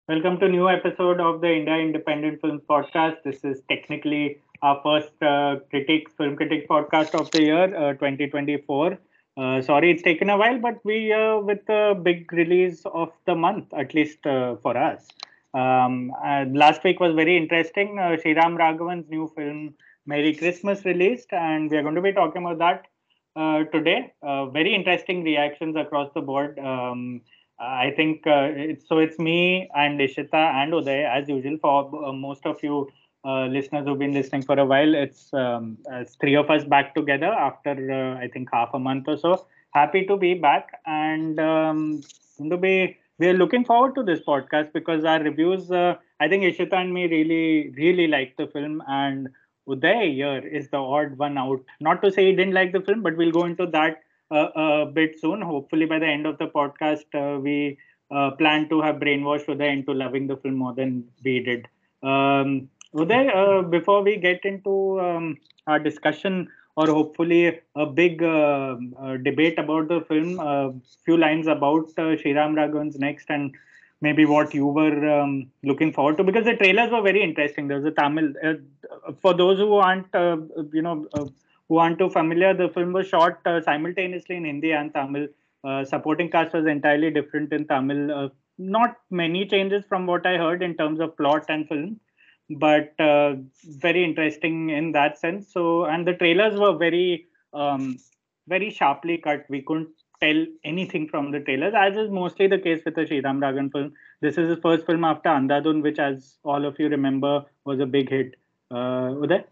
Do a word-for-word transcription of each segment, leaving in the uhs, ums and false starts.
Welcome to new episode of the India Independent Films Podcast. This is technically our first uh, critics film critics podcast of the year, uh, twenty twenty-four. Uh, sorry, it's taken a while, but we uh, with the big release of the month, at least uh, for us. Um, uh, last week was very interesting. Uh, Sriram Raghavan's new film Merry Christmas released, and we are going to be talking about that uh, today. Uh, very interesting reactions across the board. Um, I think uh, it's so it's me and Ishita and Uday as usual for uh, most of you uh, listeners who've been listening for a while. It's, um, it's three of us back together after uh, I think half a month or so. Happy to be back and um, to be we're looking forward to this podcast because our reviews. Uh, I think Ishita and me really really like the film and Uday here is the odd one out. Not to say he didn't like the film, but we'll go into that uh, a bit soon. Hopefully, by the end of the podcast, uh, we uh, plan to have brainwashed Uday into loving the film more than we did. Um, Uday, uh, before we get into um, our discussion or hopefully a big uh, uh, debate about the film, a few lines about uh, Sriram Raghavan's next and maybe what you were um, looking forward to because the trailers were very interesting. There was a Tamil. Uh, for those who aren't, uh, you know, uh, who aren't too familiar, the film was shot uh, simultaneously in Hindi and Tamil. Uh, supporting cast was entirely different in Tamil. Uh, not many changes from what I heard in terms of plot and film, but uh, very interesting in that sense. So, and the trailers were very, um, very sharply cut. We couldn't tell anything from the trailers, as is mostly the case with the Sriram Ragan film. This is his first film after Andhadhun, which, as all of you remember, was a big hit. Uh, Uday?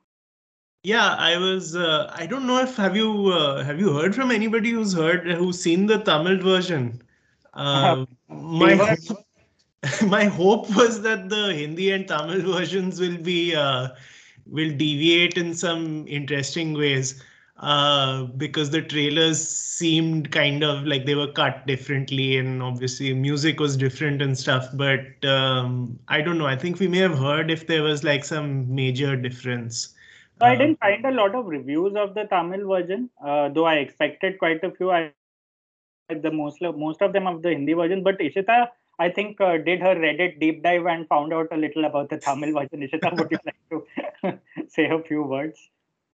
Yeah, I was. Uh, I don't know if have you uh, have you heard from anybody who's heard who's seen the Tamil version. Uh, we my were hope, my hope was that the Hindi and Tamil versions will be uh, will deviate in some interesting ways uh, because the trailers seemed kind of like they were cut differently and obviously music was different and stuff. But um, I don't know. I think we may have heard if there was like some major difference. So I Uh, didn't find a lot of reviews of the Tamil version, uh, though I expected quite a few. I the most most of them of the Hindi version, but Ishita, I think, uh, did her Reddit deep dive and found out a little about the Tamil version. Ishita, would you like to say a few words?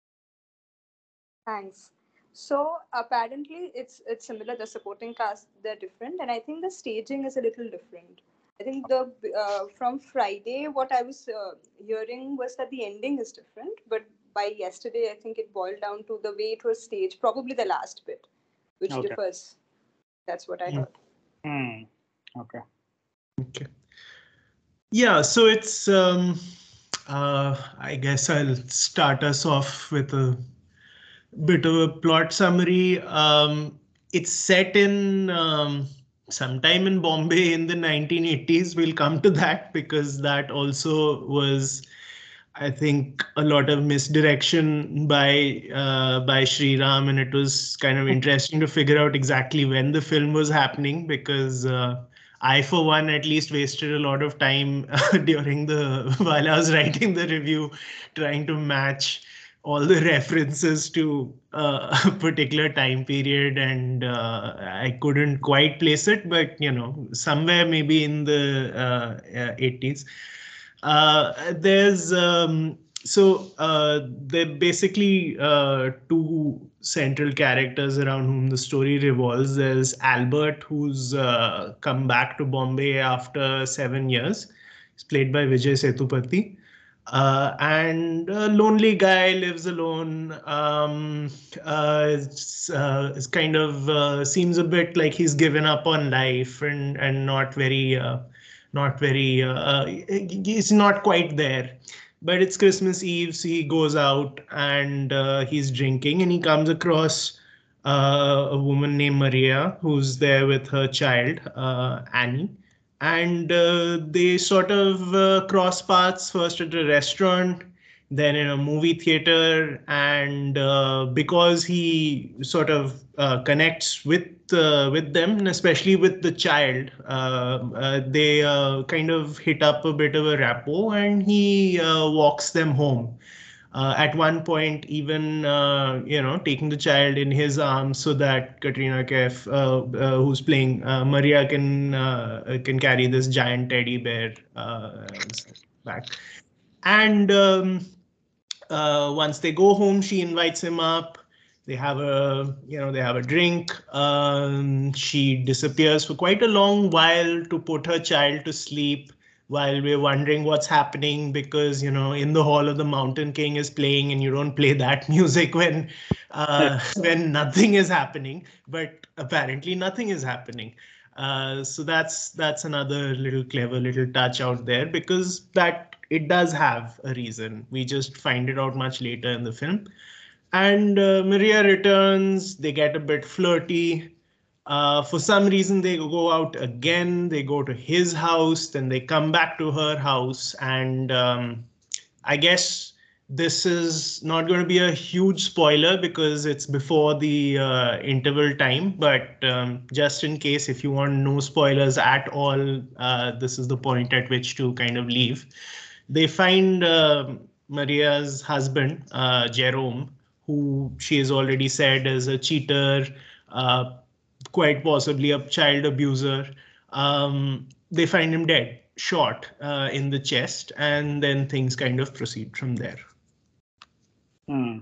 Thanks. So apparently it's it's similar. The supporting cast they're different, and I think the staging is a little different. I think the uh, from Friday what I was uh, hearing was that the ending is different, but by yesterday I think it boiled down to the way it was staged. Probably the last bit, which Okay. differs. That's what I mm, heard. Hmm. Okay. okay. Yeah, so it's um uh I guess I'll start us off with a bit of a plot summary. Um it's set in um sometime in Bombay in the nineteen eighties. We'll come to that because that also was I think a lot of misdirection by uh, by Sri Ram, and it was kind of interesting to figure out exactly when the film was happening because uh, I, for one, at least wasted a lot of time during the while I was writing the review, trying to match all the references to uh, a particular time period, and uh, I couldn't quite place it, but you know, somewhere maybe in the uh, uh, eighties. Uh, there's um, so uh, they're basically uh, two central characters around whom the story revolves. There's Albert, who's uh, come back to Bombay after seven years. He's played by Vijay Sethupathi. Uh, and a lonely guy lives alone. Um, uh, it's, uh, it's kind of uh, seems a bit like he's given up on life and and not very uh, not very uh, uh, he's not quite there. But it's Christmas Eve, so he goes out and uh, he's drinking, and he comes across uh, a woman named Maria who's there with her child, uh, Annie, and uh, they sort of uh, cross paths first at a restaurant, then in a movie theater, and uh, because he sort of uh, connects with uh, with them, and especially with the child, uh, uh, they uh, kind of hit up a bit of a rapport, and he uh, walks them home. Uh, at one point, even uh, you know, taking the child in his arms so that Katrina Kaif, uh, uh, who's playing uh, Maria, can uh, can carry this giant teddy bear uh, back. And um, uh, once they go home, she invites him up. They have a, you know, they have a drink. Um, she disappears for quite a long while to put her child to sleep while we're wondering what's happening, because, you know, in the hall of the Mountain King is playing and you don't play that music when uh, when nothing is happening. But apparently nothing is happening. Uh, so that's that's another little clever little touch out there, because that it does have a reason. We just find it out much later in the film. And uh, Maria returns. They get a bit flirty. Uh, for some reason, they go out again. They go to his house, then they come back to her house. And um, I guess this is not going to be a huge spoiler because it's before the uh, interval time. But um, just in case, if you want no spoilers at all, uh, this is the point at which to kind of leave. They find uh, Maria's husband, uh, Jerome, who she has already said is a cheater, uh, quite possibly a child abuser. Um, they find him dead, shot uh, in the chest, and then things kind of proceed from there. Hmm.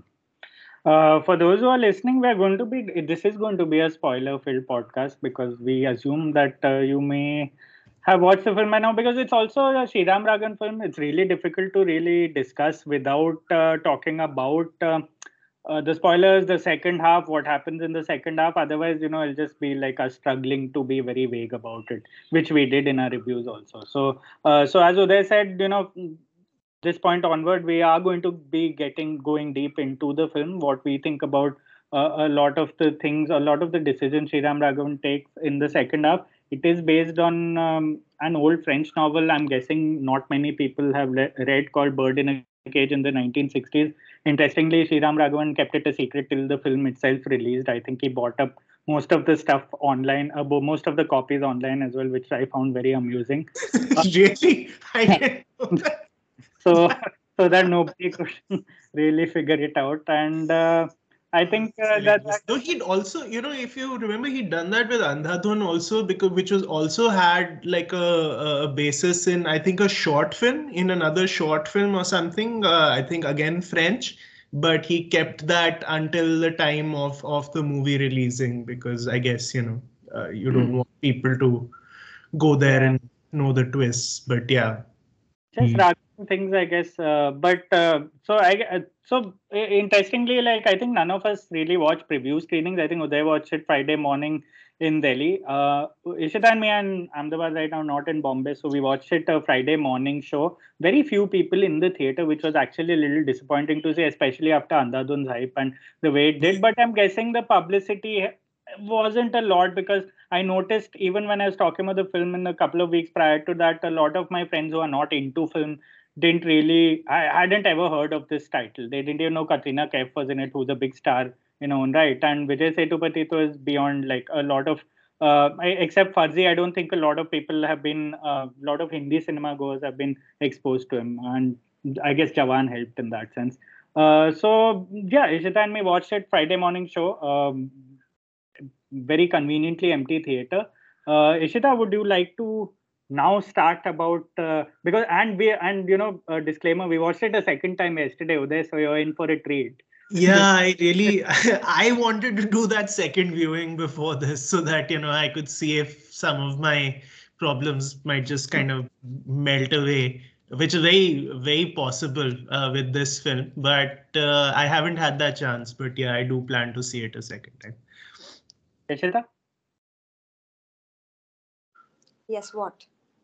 Uh, for those who are listening, we are going to be. This is going to be a spoiler-filled podcast because we assume that uh, you may have watched the film by now, because it's also a Sriram Ragan film. It's really difficult to really discuss without uh, talking about uh, uh, the spoilers, the second half, what happens in the second half. Otherwise, you know, it'll just be like us struggling to be very vague about it, which we did in our reviews also. So, uh, so as Uday said, you know, this point onward, we are going to be getting going deep into the film, what we think about uh, a lot of the things, a lot of the decisions Sriram Raghavan takes in the second half. It is based on um, an old French novel. I'm guessing not many people have le- read, called Bird in a Cage in the nineteen sixties. Interestingly, Sriram Raghavan kept it a secret till the film itself released. I think he bought up most of the stuff online, uh, most of the copies online as well, which I found very amusing. Really? I didn't know that. so so that nobody could really figure it out. And uh, I think uh, that, that No, he'd also, you know, if you remember, he'd done that with Andhadhun also, because which was also had like a, a basis in, I think, a short film, in another short film or something. Uh, I think again French, but he kept that until the time of of the movie releasing, because I guess, you know, uh, you don't want people to go there and know the twists. But yeah. just he- Raghavan things, I guess. Uh, but uh, so I uh, so uh, interestingly, like I think none of us really watched preview screenings. I think Uday watched it Friday morning in Delhi. Uh, Ishita and me and Ahmedabad right now not in Bombay, so we watched it a Friday morning show. Very few people in the theater, which was actually a little disappointing to see, especially after Andhadhun's hype and the way it did. But I'm guessing the publicity wasn't a lot, because I noticed even when I was talking about the film in a couple of weeks prior to that, a lot of my friends who are not into film didn't really, I hadn't ever heard of this title. They didn't even know Katrina Kaif was in it, who's a big star in her own right. And Vijay Sethupathi was beyond like a lot of, uh, I, except Farzi, I don't think a lot of people have been, a uh, lot of Hindi cinema goers have been exposed to him. And I guess Jawan helped in that sense. Uh, so yeah, Ishita and me watched it Friday morning show. Um, very conveniently empty theater. Uh, Ishita, would you like to now start about uh, because and we and you know uh, disclaimer, we watched it a second time yesterday, Uday, so you're in for a treat. Yeah, I really, I wanted to do that second viewing before this so that, you know, I could see if some of my problems might just kind of melt away, which is very, very possible uh, with this film. But uh, I haven't had that chance. But yeah, I do plan to see it a second time. Ishita? Yes, what?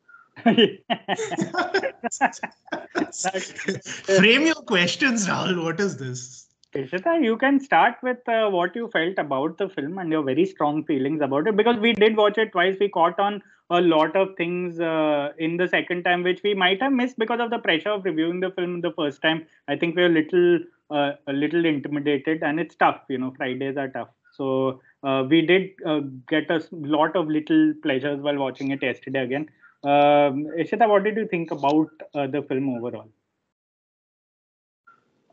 Frame your questions, Rahul. What is this? Ishita, you can start with uh, what you felt about the film and your very strong feelings about it, because we did watch it twice. We caught on a lot of things uh, in the second time, which we might have missed because of the pressure of reviewing the film the first time. I think we we're a little, uh, a little intimidated, and it's tough. You know, Fridays are tough. So uh, we did uh, get a lot of little pleasures while watching it yesterday again. Um, Ishita, what did you think about uh, the film overall?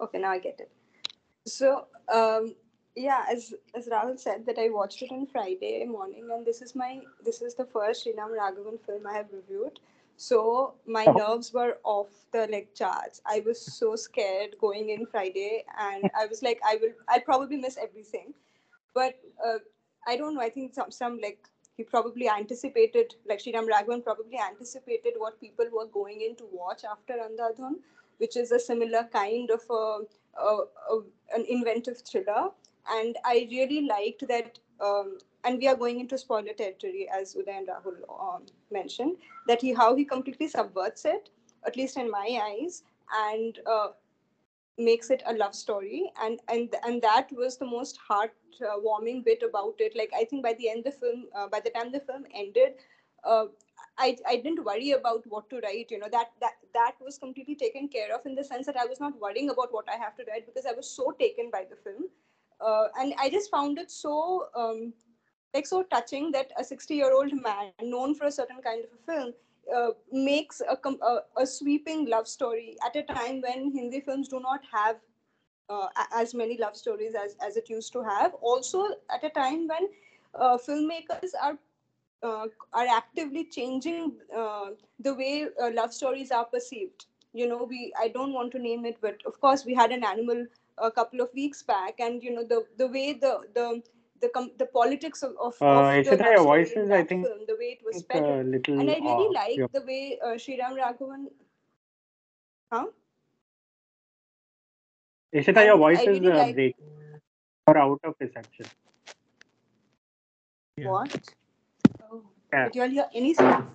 Okay, now I get it. So, um, yeah, as as Rahul said, that I watched it on Friday morning, and this is my this is the first Sriram Raghavan film I have reviewed. So my nerves were off the like charts. I was so scared going in Friday, and I was like, I will, I'll probably miss everything. But uh, I don't know. I think some some like he probably anticipated, like Sriram Raghavan probably anticipated what people were going in to watch after Andhadhun, which is a similar kind of a, a, a an inventive thriller. And I really liked that. Um, and we are going into spoiler territory, as Uday and Rahul um, mentioned, that he how he completely subverts it, at least in my eyes, and uh, makes it a love story, and and and that was the most heart uh, warming bit about it. Like, I think by the end the film uh, by the time the film ended, uh, I, I didn't worry about what to write. You know, that that that was completely taken care of, in the sense that I was not worrying about what I have to write, because I was so taken by the film. Uh, and I just found it so um, like so touching that a sixty year old man known for a certain kind of a film uh, makes a, a, a sweeping love story at a time when Hindi films do not have uh, as many love stories as, as it used to have. Also, at a time when uh, filmmakers are uh, are actively changing uh, the way uh, love stories are perceived. You know, we I don't want to name it, but of course we had an animal a couple of weeks back, and you know the the way the the the, com- the politics of, of, of Uh, the Ishita, love your voice story in is, I that think, film, the way it was a peddled. And little I really off. like Your- the way uh, Sriram Raghavan, huh? Ishita, your And voice I is really uh, like breaking or out of reception. Yeah. what? Oh, Yeah. did you all hear anything?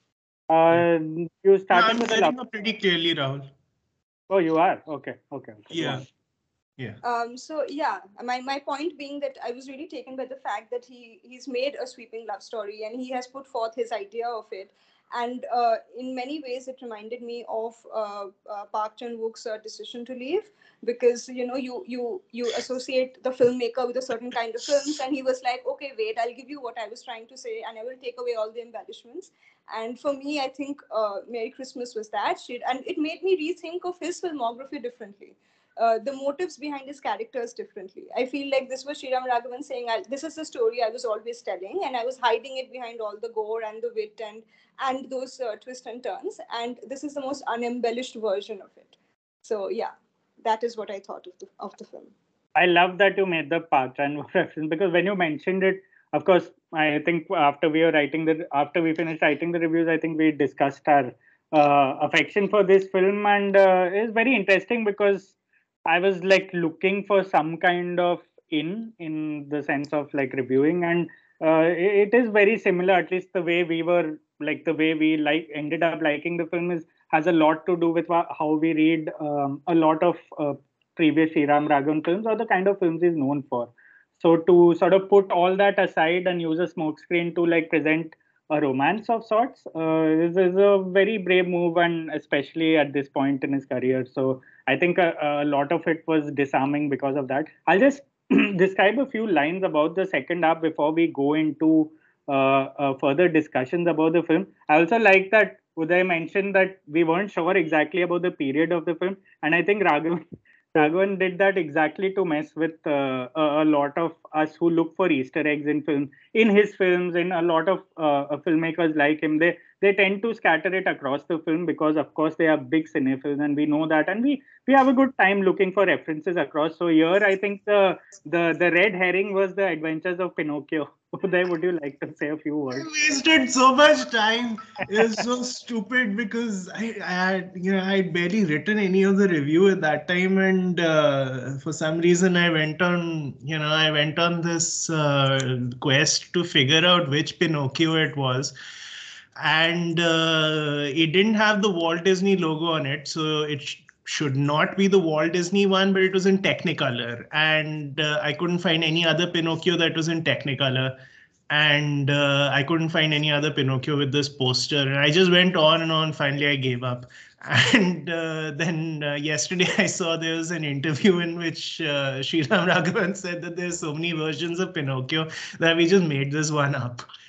Uh, you No, started I'm with the love. hearing you pretty clearly, Rahul. Oh, you are? Okay. Okay. Okay. Go Yeah. on. Yeah. Um, so yeah, my, my point being that I was really taken by the fact that he he's made a sweeping love story, and he has put forth his idea of it. And uh, in many ways, it reminded me of uh, uh, Park Chan Wook's uh, Decision to Leave, because you know you you you associate the filmmaker with a certain kind of films, and he was like, okay, wait, I'll give you what I was trying to say, and I will take away all the embellishments. And for me, I think uh, Merry Christmas was that shit, and it made me rethink of his filmography differently. Uh, the motives behind his characters differently. I feel like this was Sriram Raghavan saying, I, "This is the story I was always telling, and I was hiding it behind all the gore and the wit and and those uh, twists and turns. And this is the most unembellished version of it." So yeah, that is what I thought of the of the film. I love that you made the Park Chan Wook reference, because when you mentioned it, of course, I think after we were writing the after we finished writing the reviews, I think we discussed our uh, affection for this film, and uh, it's very interesting because I was like looking for some kind of in in the sense of like reviewing, and uh, it, it is very similar. At least the way we were like the way we like ended up liking the film is has a lot to do with how we read um, a lot of uh, previous Sriram Raghavan films, or the kind of films he's known for. So to sort of put all that aside and use a smokescreen to like present a romance of sorts uh, is, is a very brave move, and especially at this point in his career. So I think a, a lot of it was disarming because of that. I'll just describe a few lines about the second half before we go into uh, uh, further discussions about the film. I also like that Uday mentioned that we weren't sure exactly about the period of the film, and I think Raghavan Raghavan did that exactly to mess with uh, a, a lot of us who look for Easter eggs in film, in his films, in a lot of uh, filmmakers like him. They they tend to scatter it across the film because, of course, they are big cinephiles, and we know that, and we we have a good time looking for references across. So here, I think the the the red herring was the Adventures of Pinocchio. Uday, would you like to say a few I words? wasted so much time. It was so stupid because I, I had, you know, I had barely written any of the review at that time, and uh, for some reason I went on, you know, I went on this uh, quest to figure out which Pinocchio it was, and uh, it didn't have the Walt Disney logo on it, so it sh- should not be the Walt Disney one, but it was in Technicolor, and uh, I couldn't find any other Pinocchio that was in Technicolor. And uh, I couldn't find any other Pinocchio with this poster. And I just went on and on. Finally, I gave up. And uh, then uh, yesterday, I saw there was an interview in which uh, Sriram Raghavan said that there's so many versions of Pinocchio that we just made this one up.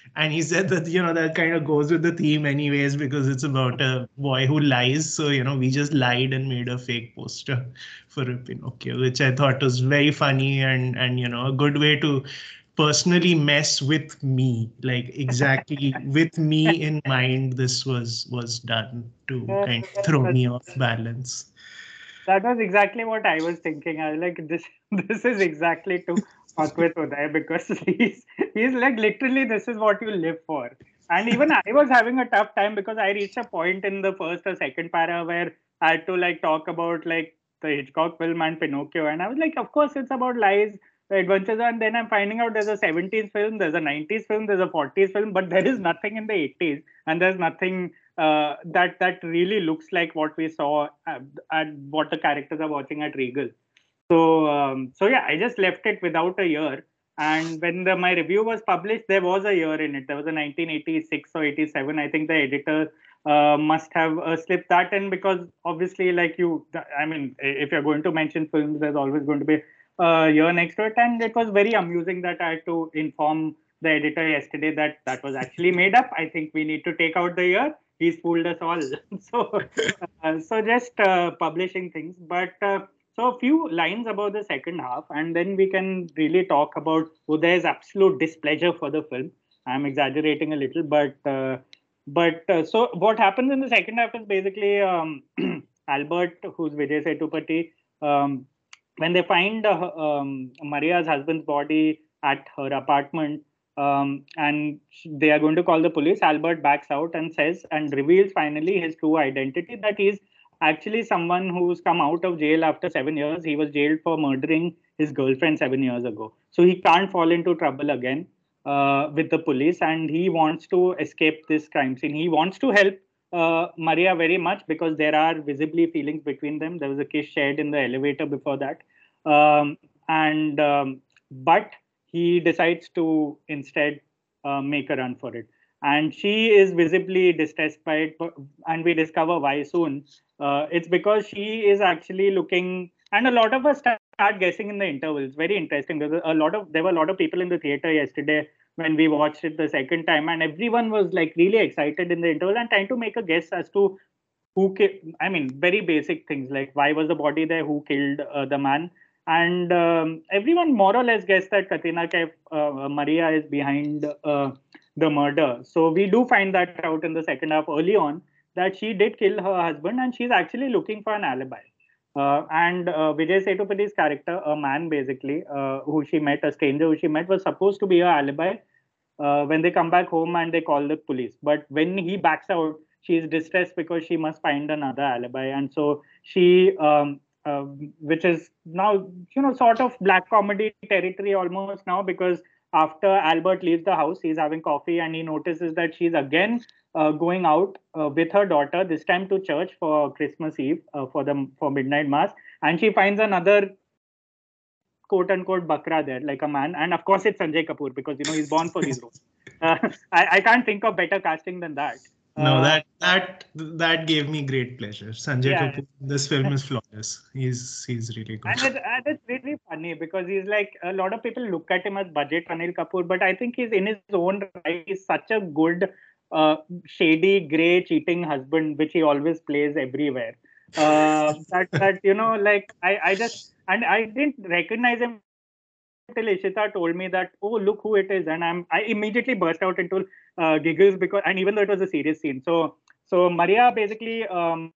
And he said that, you know, that kind of goes with the theme anyways, because it's about a boy who lies. So, you know, we just lied and made a fake poster for a Pinocchio, which I thought was very funny and, and, you know, a good way to personally mess with me, like exactly with me in mind. This was was done to Uh, kind of throw me off balance. That was exactly what I was thinking. I was like, this this is exactly to fuck with Uday, because he's he's like literally this is what you live for. And even I was having a tough time because I reached a point in the first or second para where I had to like talk about like the Hitchcock film and Pinocchio, and I was like, of course it's about lies, the adventures, and then I'm finding out there's a seventies film, there's a nineties film, there's a forties film, but there is nothing in the eighties, and there's nothing uh, that that really looks like what we saw at, at what the characters are watching at Regal. So um, so yeah, I just left it without a year. And when the, my review was published, there was a year in it. There was a nineteen eighty-six or eighty-seven. I think the editor uh, must have uh, slipped that in, because obviously, like you, I mean, if you're going to mention films, there's always going to be a year next to it. And it was very amusing that I had to inform the editor yesterday that that was actually made up. I think we need to take out the year. He's fooled us all. so, uh, so just uh, publishing things, but. Uh, so a few lines about the second half, and then we can really talk about Uday's absolute displeasure for the film. I'm exaggerating a little, but uh, but uh, so what happens in the second half is basically um, Albert, who's Vijay Sethupathi, um, when they find uh, um, Maria's husband's body at her apartment, um, and they are going to call the police, Albert backs out and says and reveals finally his true identity, that he's actually someone who's come out of jail after seven years. He was jailed for murdering his girlfriend seven years ago. So he can't fall into trouble again uh, with the police, and he wants to escape this crime scene. He wants to help uh, Maria very much because there are visibly feelings between them. There was a kiss shared in the elevator before that. Um, and um, but he decides to instead uh, make a run for it. And she is visibly distressed by it, and we discover why soon. Uh, it's because she is actually looking, and a lot of us start guessing in the intervals. Very interesting. There's a lot of there were a lot of people in the theater yesterday when we watched it the second time, and everyone was like really excited in the interval and trying to make a guess as to who ki- I mean, very basic things like why was the body there, who killed uh, the man, and um, everyone more or less guessed that Katrina Kaif, uh, Maria is behind uh, the murder. So we do find that out in the second half early on, that she did kill her husband and she's actually looking for an alibi. Uh, and uh, Vijay Sethupath's character, a man basically, uh, who she met, a stranger who she met, was supposed to be her alibi uh, when they come back home and they call the police. But when he backs out, she is distressed because she must find another alibi. And so she, um, uh, which is now, you know, sort of black comedy territory almost now, because after Albert leaves the house, he's having coffee and he notices that she's again uh, going out uh, with her daughter, this time to church for Christmas Eve uh, for the for midnight mass, and she finds another quote unquote bakra there, like a man, and of course it's Sanjay Kapoor because you know he's born for these roles. Uh, I, I can't think of better casting than that. No, Uh, that that that gave me great pleasure. Sanjay yeah, Kapoor, this film is flawless. He's he's really good. and, it, and it's really funny because he's like, a lot of people look at him as budget Anil Kapoor, but I think he's in his own right. He's such a good, uh, shady, grey, cheating husband, which he always plays everywhere. Uh, that that you know, like I I just and I didn't recognize him till Ishita told me that, oh, look who it is, and I'm I immediately burst out into uh, giggles because, and even though it was a serious scene, so so Maria basically um,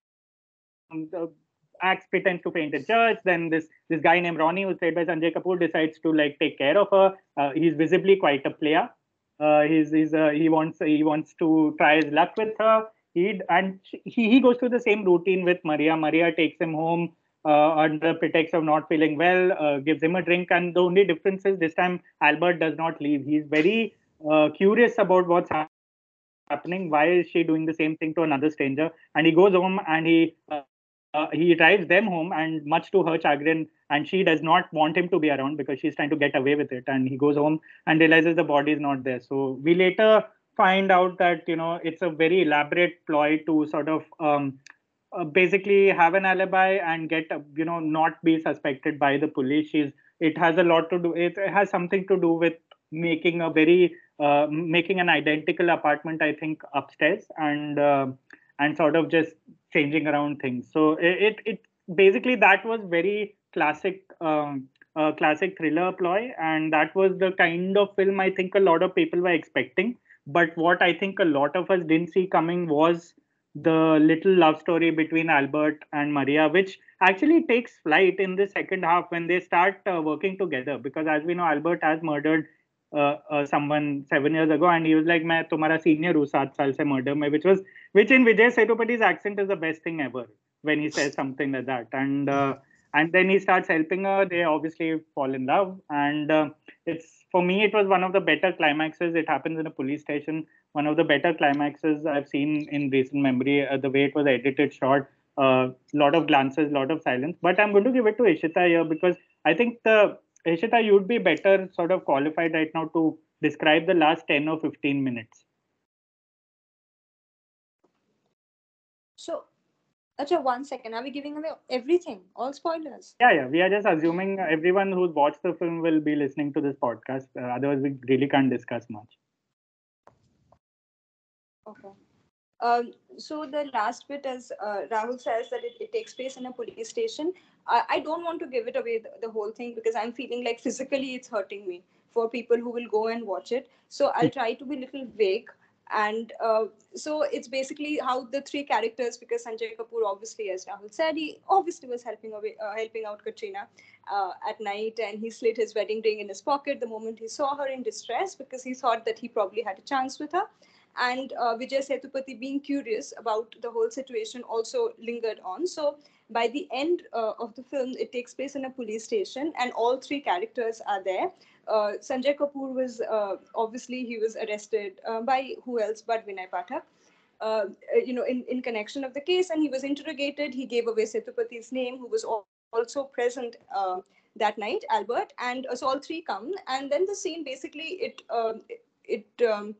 the acts pretends to paint a church. Then this this guy named Ronnie, who's played by Sanjay Kapoor, decides to like take care of her. Uh, he's visibly quite a player. Uh, he's he's uh, he wants he wants to try his luck with her. He and he he goes through the same routine with Maria. Maria takes him home uh, under pretext of not feeling well, uh, gives him a drink, and the only difference is this time Albert does not leave. He's very uh, curious about what's happening. Why is she doing the same thing to another stranger? And he goes home and he uh, uh, he drives them home, and much to her chagrin, and she does not want him to be around because she's trying to get away with it. And he goes home and realizes the body is not there. So we later find out that you know it's a very elaborate ploy to sort of um, uh, basically have an alibi and get uh, you know not be suspected by the police. She's it has a lot to do. It has something to do with making a very uh, making an identical apartment, I think, upstairs, and uh, and sort of just changing around things. So it it, it basically that was very classic, um, uh, classic thriller ploy, and that was the kind of film I think a lot of people were expecting. But what I think a lot of us didn't see coming was the little love story between Albert and Maria, which actually takes flight in the second half when they start uh, working together. Because as we know, Albert has murdered uh, uh, someone seven years ago, and he was like, "मैं तुम्हारा senior हूँ सात साल से murder में," which was which in Vijay Sethupaty's accent is the best thing ever when he says something like that. And uh, and then he starts helping her. They obviously fall in love, and uh, it's for me it was one of the better climaxes. It happens in a police station. One of the better climaxes I've seen in recent memory. Uh, the way it was edited, shot, a uh, lot of glances, lot of silence. But I'm going to give it to Ishita here because I think the Ishita, you'd be better sort of qualified right now to describe the last ten or fifteen minutes. So, Acha, one second. Are we giving away everything? All spoilers? Yeah, yeah. We are just assuming everyone who's watched the film will be listening to this podcast. Uh, otherwise, we really can't discuss much. Okay. Um, so the last bit, as uh, Rahul says, that it, it takes place in a police station. I, I don't want to give it away the, the whole thing because I'm feeling like physically it's hurting me for people who will go and watch it. So I'll try to be a little vague. And uh, so it's basically how the three characters, because Sanjay Kapoor, obviously, as Rahul said, he obviously was helping away, uh, helping out Katrina uh, at night, and he slid his wedding ring in his pocket the moment he saw her in distress because he thought that he probably had a chance with her. And uh, Vijay Sethupathi, being curious about the whole situation, also lingered on. So by the end uh, of the film, it takes place in a police station, and all three characters are there. Uh, Sanjay Kapoor was uh, obviously he was arrested uh, by who else but Vinay Pathak. Uh, you know, in, in connection of the case, and he was interrogated. He gave away Sethupath's name, who was also present uh, that night, Albert, and uh, so all three come, and then the scene basically it um, it. it um,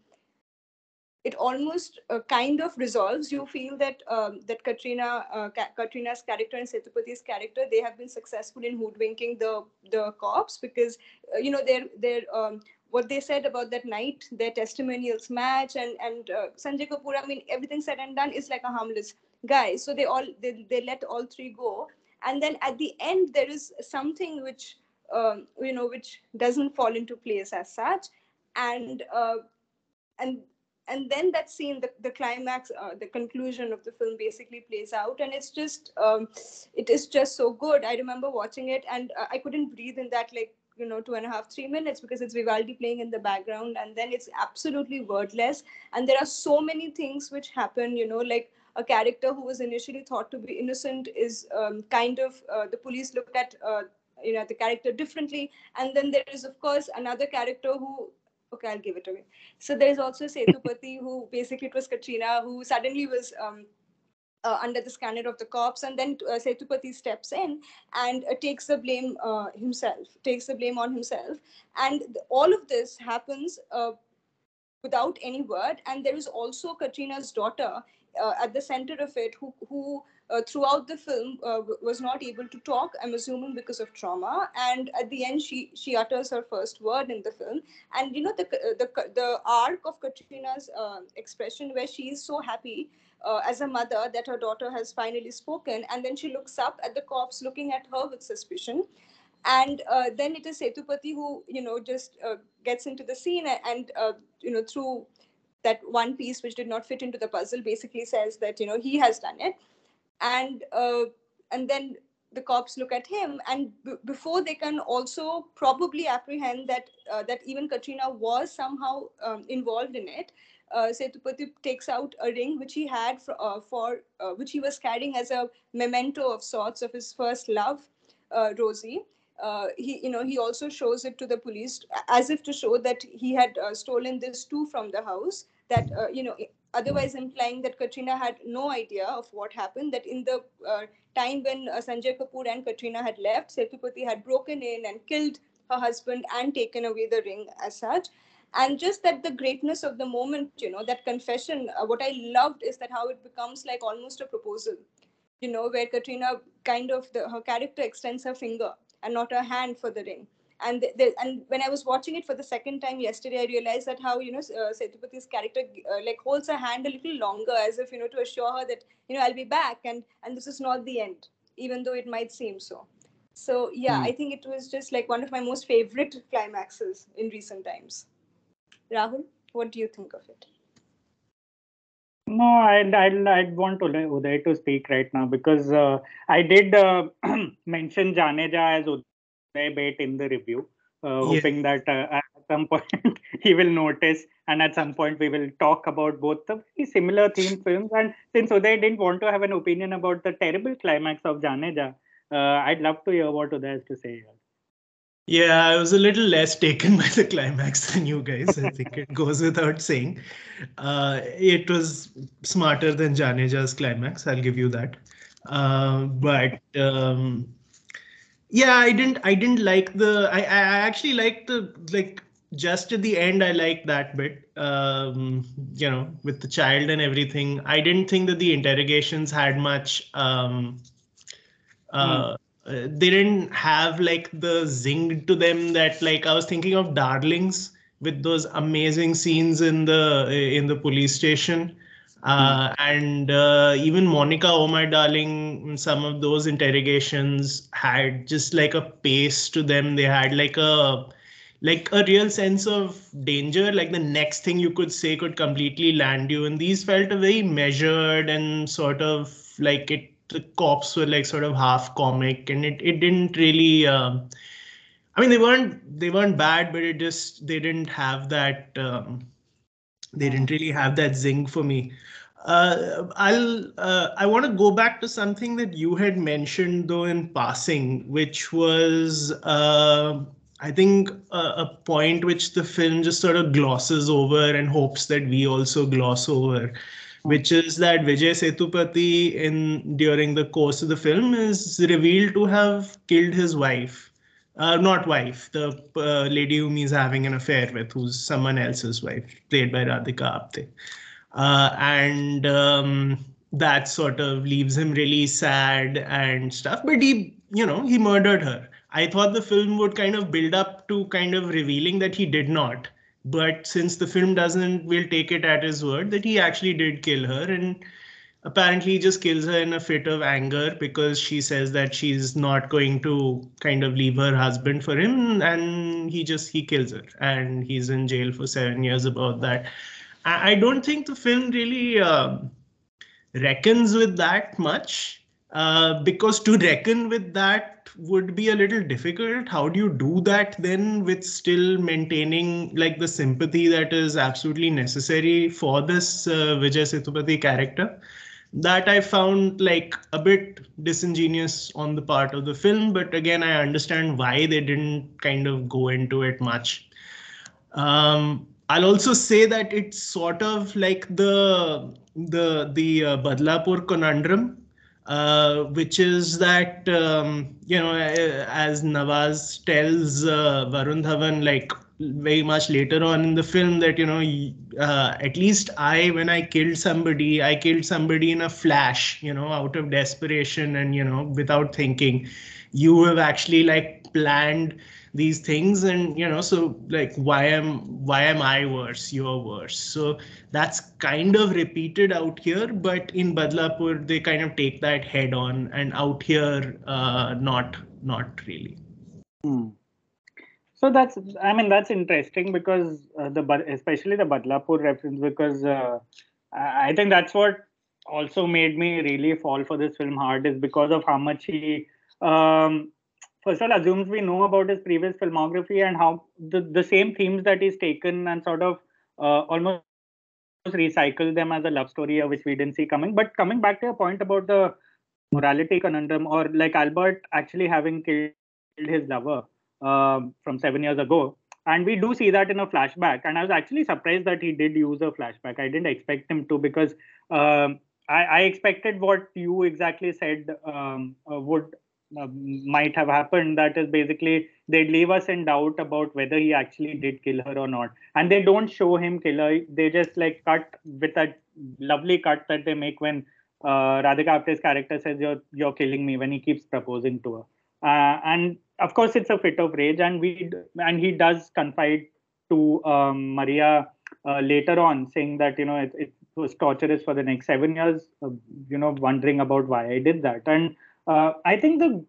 it almost uh, kind of resolves. You feel that um, that Katrina, uh, Ka- Katrina's character and Sethupath's character, they have been successful in hoodwinking the the cops because uh, you know they're they're um, what they said about that night, their testimonials match, and and uh, Sanjay Kapoor. I mean, everything said and done is like a harmless guy. So they all they, they let all three go, and then at the end there is something which um, you know which doesn't fall into place as such, and. Uh, and and then that scene, the, the climax, uh, the conclusion of the film basically plays out, and it's just um, it is just so good. I remember watching it, and uh, I couldn't breathe in that like you know two and a half three minutes because it's Vivaldi playing in the background, and then it's absolutely wordless, and there are so many things which happen, you know like a character who was initially thought to be innocent is um, kind of uh, the police look at uh, you know the character differently, and then there is of course another character who, okay, I'll give it away. So there's also Sethupathi, who basically it was Katrina, who suddenly was um, uh, under the scanner of the cops, and then uh, Sethupathi steps in and uh, takes the blame uh, himself, takes the blame on himself, and th- all of this happens uh, without any word. And there is also Katrina's daughter uh, at the center of it, who who uh, throughout the film uh, was not able to talk. I'm assuming because of trauma. And at the end, she she utters her first word in the film. And you know the the the arc of Katrina's uh, expression, where she is so happy. Uh, as a mother, that her daughter has finally spoken, and then she looks up at the cops looking at her with suspicion, and uh, then it is Sethupathi who you know just uh, gets into the scene, and uh, you know through that one piece which did not fit into the puzzle, basically says that you know he has done it, and uh, and then the cops look at him, and b- before they can also probably apprehend that uh, that even Katrina was somehow um, involved in it. Uh, Sethupathi takes out a ring which he had for, uh, for uh, which he was carrying as a memento of sorts of his first love, uh, Rosie. Uh, he, you know, he also shows it to the police as if to show that he had uh, stolen this too from the house. That uh, you know, otherwise implying that Katrina had no idea of what happened. That in the uh, time when uh, Sanjay Kapoor and Katrina had left, Sethupathi had broken in and killed her husband and taken away the ring as such. And just that the greatness of the moment, you know, that confession. Uh, what I loved is that how it becomes like almost a proposal, you know, where Katrina kind of the, her character extends her finger and not her hand for the ring. And the, the, and when I was watching it for the second time yesterday, I realized that how, you know, uh, Sethupathiy's character uh, like holds her hand a little longer, as if, you know, to assure her that, you know, I'll be back, and and this is not the end, even though it might seem so. So yeah, Hmm. I think it was just like one of my most favorite climaxes in recent times. Rahul, what do you think of it? No, I'd, I'd, I'd want Uday, Uday to speak right now because uh, I did uh, mention Janeja as Uday bait in the review, uh, Yeah. hoping that uh, at some point he will notice, and at some point we will talk about both the very similar theme films. And since Uday didn't want to have an opinion about the terrible climax of Janeja, uh, I'd love to hear what Uday has to say here. Yeah, I was a little less taken by the climax than you guys. I think it goes without saying. Uh, it was smarter than Janeja's climax. I'll give you that. Uh, but um, yeah, I didn't. I didn't like the. I, I actually liked the like just at the end. I liked that bit. Um, you know, with the child and everything. I didn't think that the interrogations had much. Um, uh, uh, they didn't have like the zing to them that like I was thinking of Darlings with those amazing scenes in the in the police station. Uh, and uh, even Monica, oh my darling, some of those interrogations had just like a pace to them. They had like a like a real sense of danger. Like the next thing you could say could completely land you. And these felt a very measured and sort of like it. The cops were like sort of half comic, and it it didn't really. Um, I mean, they weren't they weren't bad, but it just they didn't have that. Um, they didn't really have that zing for me. Uh, I'll uh, I want to go back to something that you had mentioned though in passing, which was uh, I think a, a point which the film just sort of glosses over and hopes that we also gloss over, which is that Vijay Sethupathi in during the course of the film is revealed to have killed his wife. Uh, not wife, the uh, lady whom he's having an affair with, who's someone else's wife, played by Radhika Apte. Uh, and um, that sort of leaves him really sad and stuff. But he, you know, he murdered her. I thought the film would kind of build up to kind of revealing that he did not. But since the film doesn't, we'll take it at his word that he actually did kill her. And apparently he just kills her in a fit of anger because she says that she's not going to kind of leave her husband for him, and he just he kills her, and he's in jail for seven years about that. I, I don't think the film really uh, reckons with that much, uh, because to reckon with that would be a little difficult. How do you do that then with still maintaining like the sympathy that is absolutely necessary for this uh, Vijay Sethupathi character? That I found like a bit disingenuous on the part of the film, but again, I understand why they didn't kind of go into it much. Um, I'll also say that it's sort of like the the the uh, Badlapur conundrum, uh, which is that um, you know, uh, as Nawaz tells uh, Varun Dhawan like very much later on in the film that you know, uh, at least I when I killed somebody, I killed somebody in a flash, you know, out of desperation and you know without thinking. You have actually like planned these things, and you know, so like why am why am I worse, you're worse. So that's kind of repeated out here, but in Badlapur they kind of take that head on, and out here uh, not not really. Hmm. So that's, I mean, that's interesting because uh, the Bad- especially the Badlapur reference, because uh, I I think that's what also made me really fall for this film hard, is because of how much he um, first of all assumes we know about his previous filmography, and how the, the same themes that he's taken and sort of uh, almost recycled them as a love story, uh, which we didn't see coming. But coming back to your point about the morality conundrum, or like Albert actually having killed his lover um, from seven years ago. And we do see that in a flashback. And I was actually surprised that he did use a flashback. I didn't expect him to, because um, I, I expected what you exactly said um, uh, would uh, might have happened. That is basically they'd leave us in doubt about whether he actually did kill her or not. And they don't show him kill her. They just like cut with that lovely cut that they make when uh, Radhika Apte's character says, "You're you're killing me," when he keeps proposing to her. Uh, and of course, it's a fit of rage, and we and he does confide to um, Maria uh, later on, saying that you know it, it was torturous for the next seven years, uh, you know, wondering about why I did that. And uh, I think the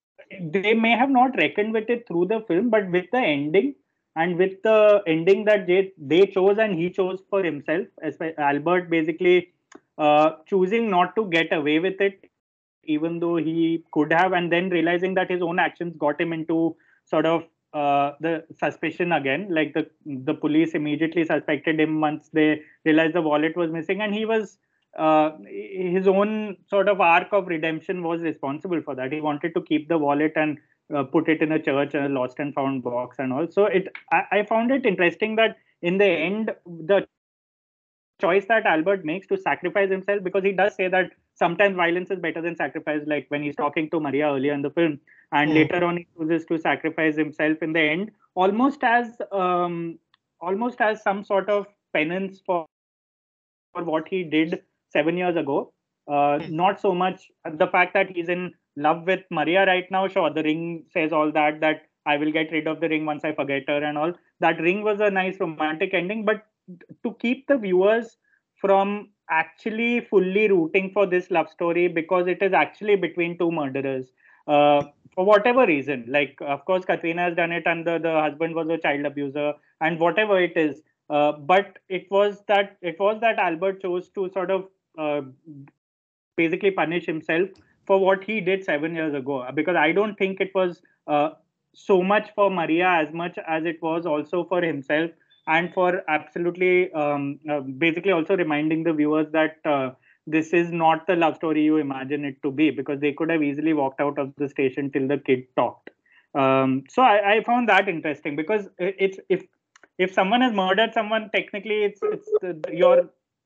they may have not reckoned with it through the film, but with the ending and with the ending that they, they chose and he chose for himself, as Albert basically uh, choosing not to get away with it, even though he could have, and then realizing that his own actions got him into sort of uh, the suspicion again. Like the the police immediately suspected him once they realized the wallet was missing, and he was uh, his own sort of arc of redemption was responsible for that. He wanted to keep the wallet and uh, put it in a church, a lost and found box, and all. So it, I, I found it interesting that in the end, the choice that Albert makes to sacrifice himself, because he does say that sometimes violence is better than sacrifice, like when he's talking to Maria earlier in the film, and later on he Hmm. chooses to sacrifice himself in the end, almost as um, almost as some sort of penance for what he did seven years ago. Uh, not so much the fact that he's in love with Maria right now. Sure, the ring says all that, that I will get rid of the ring once I forget her and all. That ring was a nice romantic ending, but to keep the viewers from actually fully rooting for this love story, because it is actually between two murderers. Uh, for whatever reason, like of course Katrina has done it, and the, the husband was a child abuser, and whatever it is, uh, but it was that it was that Albert chose to sort of uh, basically punish himself for what he did seven years ago. Because I don't think it was uh, so much for Maria as much as it was also for himself, and for absolutely um, uh, basically also reminding the viewers that uh, this is not the love story you imagine it to be, because they could have easily walked out of the station till the kid talked. Um, so I, I found that interesting, because it's if if someone has murdered someone, technically it's it's the, the, your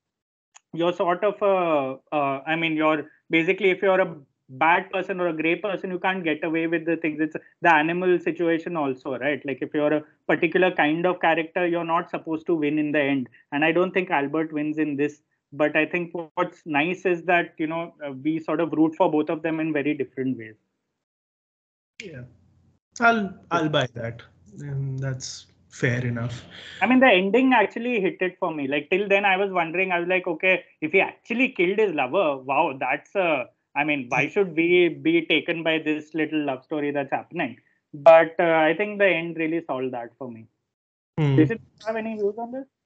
you're sort of a, uh, I mean, you're basically, if you're a bad person or a gray person, you can't get away with the things. It's the animal situation also, right? Like if you're a particular kind of character, you're not supposed to win in the end. And I don't think Albert wins in this. But I think what's nice is that, you know, uh, we sort of root for both of them in very different ways. Yeah, I'll I'll buy that. And that's fair enough. I mean, the ending actually hit it for me. Like till then, I was wondering. I was like, okay, if he actually killed his lover, wow, that's uh, I mean, why should we be taken by this little love story that's happening? But uh, I think the end really solved that for me. Hmm. Did you have any views on this?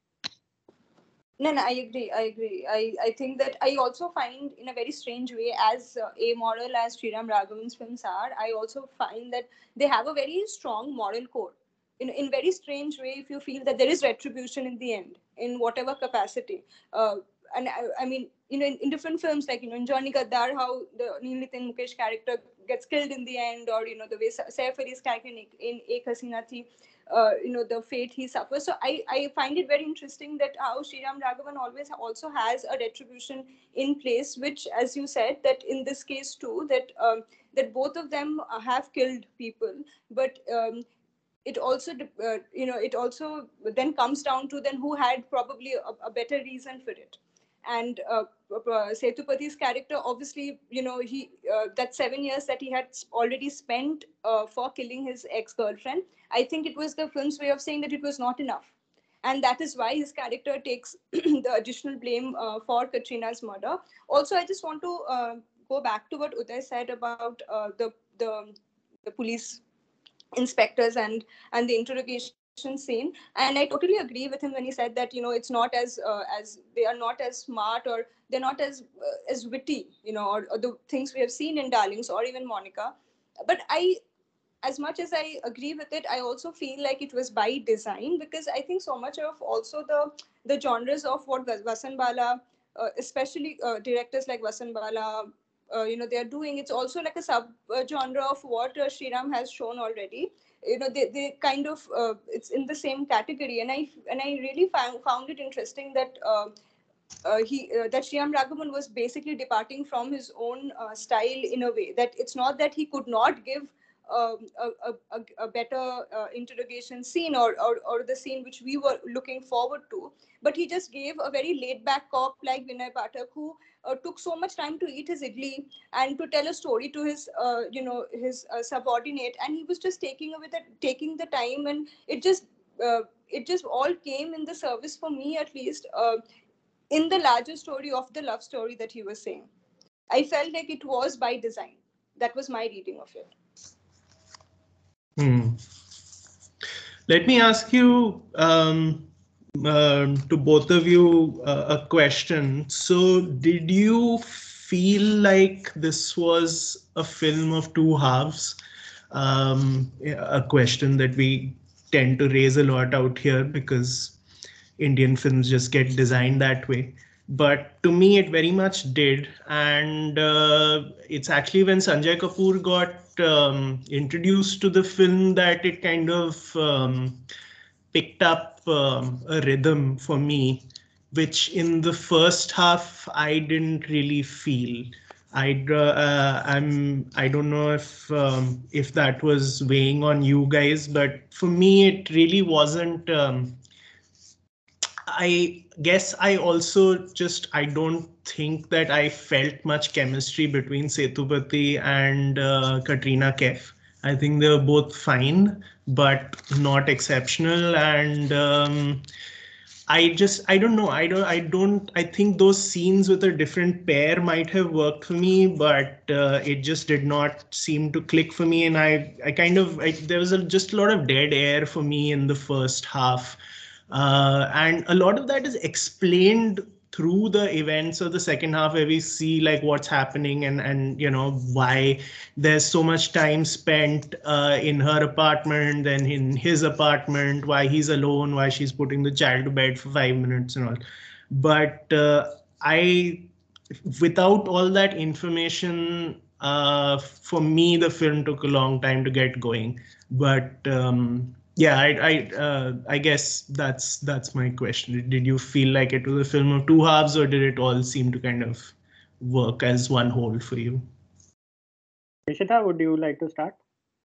No, no, I agree. I agree. I, I think that I also find, in a very strange way, as uh, amoral as Sriram Raghavan's films are, I also find that they have a very strong moral code. In in very strange way, if you feel that there is retribution in the end, in whatever capacity, uh, and I, I mean, you know, in, in different films, like you know, in Johnny Gaddar, how the Neel Nitin Mukesh character gets killed in the end, or you know, the way Saif Ali's character in, in Ek Hasina Thi, uh, you know, the fate he suffers. So I, I find it very interesting that how Sriram Raghavan always also has a retribution in place, which, as you said, that in this case too, that um, that both of them have killed people, but um, it also uh, you know, it also then comes down to then who had probably a, a better reason for it. And uh, uh, Setupathy's character, obviously, you know, he uh, that seven years that he had already spent uh, for killing his ex-girlfriend, I think it was the film's way of saying that it was not enough, and that is why his character takes the additional blame uh, for Katrina's murder. Also, I just want to uh, go back to what Uday said about uh, the the the police inspectors and and the interrogation scene, and I totally agree with him when he said that, you know, it's not as uh, as they are not as smart, or they're not as uh, as witty, you know, or, or the things we have seen in Darlings or even Monica. But I, as much as I agree with it, I also feel like it was by design, because I think so much of also the the genres of what Vasan Bala, uh, especially uh, directors like Vasan Bala, uh, you know, they are doing. It's also like a sub uh, genre of what uh, Sriram has shown already. You know, they, they kind of uh, it's in the same category, and I and I really found found it interesting that. Uh, uh, he uh, that Sriram Raghavan was basically departing from his own uh, style in a way that it's not that he could not give um, a, a, a better uh, interrogation scene, or, or or the scene which we were looking forward to, but he just gave a very laid back cop like Vinay Pathak, who uh, took so much time to eat his idli and to tell a story to his, uh, you know, his uh, subordinate, and he was just taking away the taking the time, and it just uh, it just all came in the service for me, at least, uh, in the larger story of the love story that he was saying. I felt like it was by design. That was my reading of it. Hmm. Let me ask you, um, uh, to both of you, uh, a question. So, did you feel like this was a film of two halves? Um, a question that we tend to raise a lot out here because Indian films just get designed that way. But to me, it very much did. And uh, it's actually when Sanjay Kapoor got um, introduced to the film that it kind of um, picked up um, a rhythm for me, which in the first half I didn't really feel. I uh, I'm I don't know if um, if that was weighing on you guys, but for me it really wasn't. Um, I guess I also just I don't think that I felt much chemistry between Sethupathi and uh, Katrina Kaif. I think they were both fine, but not exceptional. And um, I just I don't know. I don't I don't I think those scenes with a different pair might have worked for me, but uh, it just did not seem to click for me. And I I kind of I, there was a, just a lot of dead air for me in the first half. Uh, and a lot of that is explained through the events of the second half, where we see like what's happening and and you know why there's so much time spent uh, in her apartment and in his apartment, why he's alone, why she's putting the child to bed for five minutes and all. But uh, I without all that information, uh, for me, the film took a long time to get going. But um, yeah, I I, uh, I guess that's that's my question. Did you feel like it was a film of two halves, or did it all seem to kind of work as one whole for you? Ishita, would you like to start?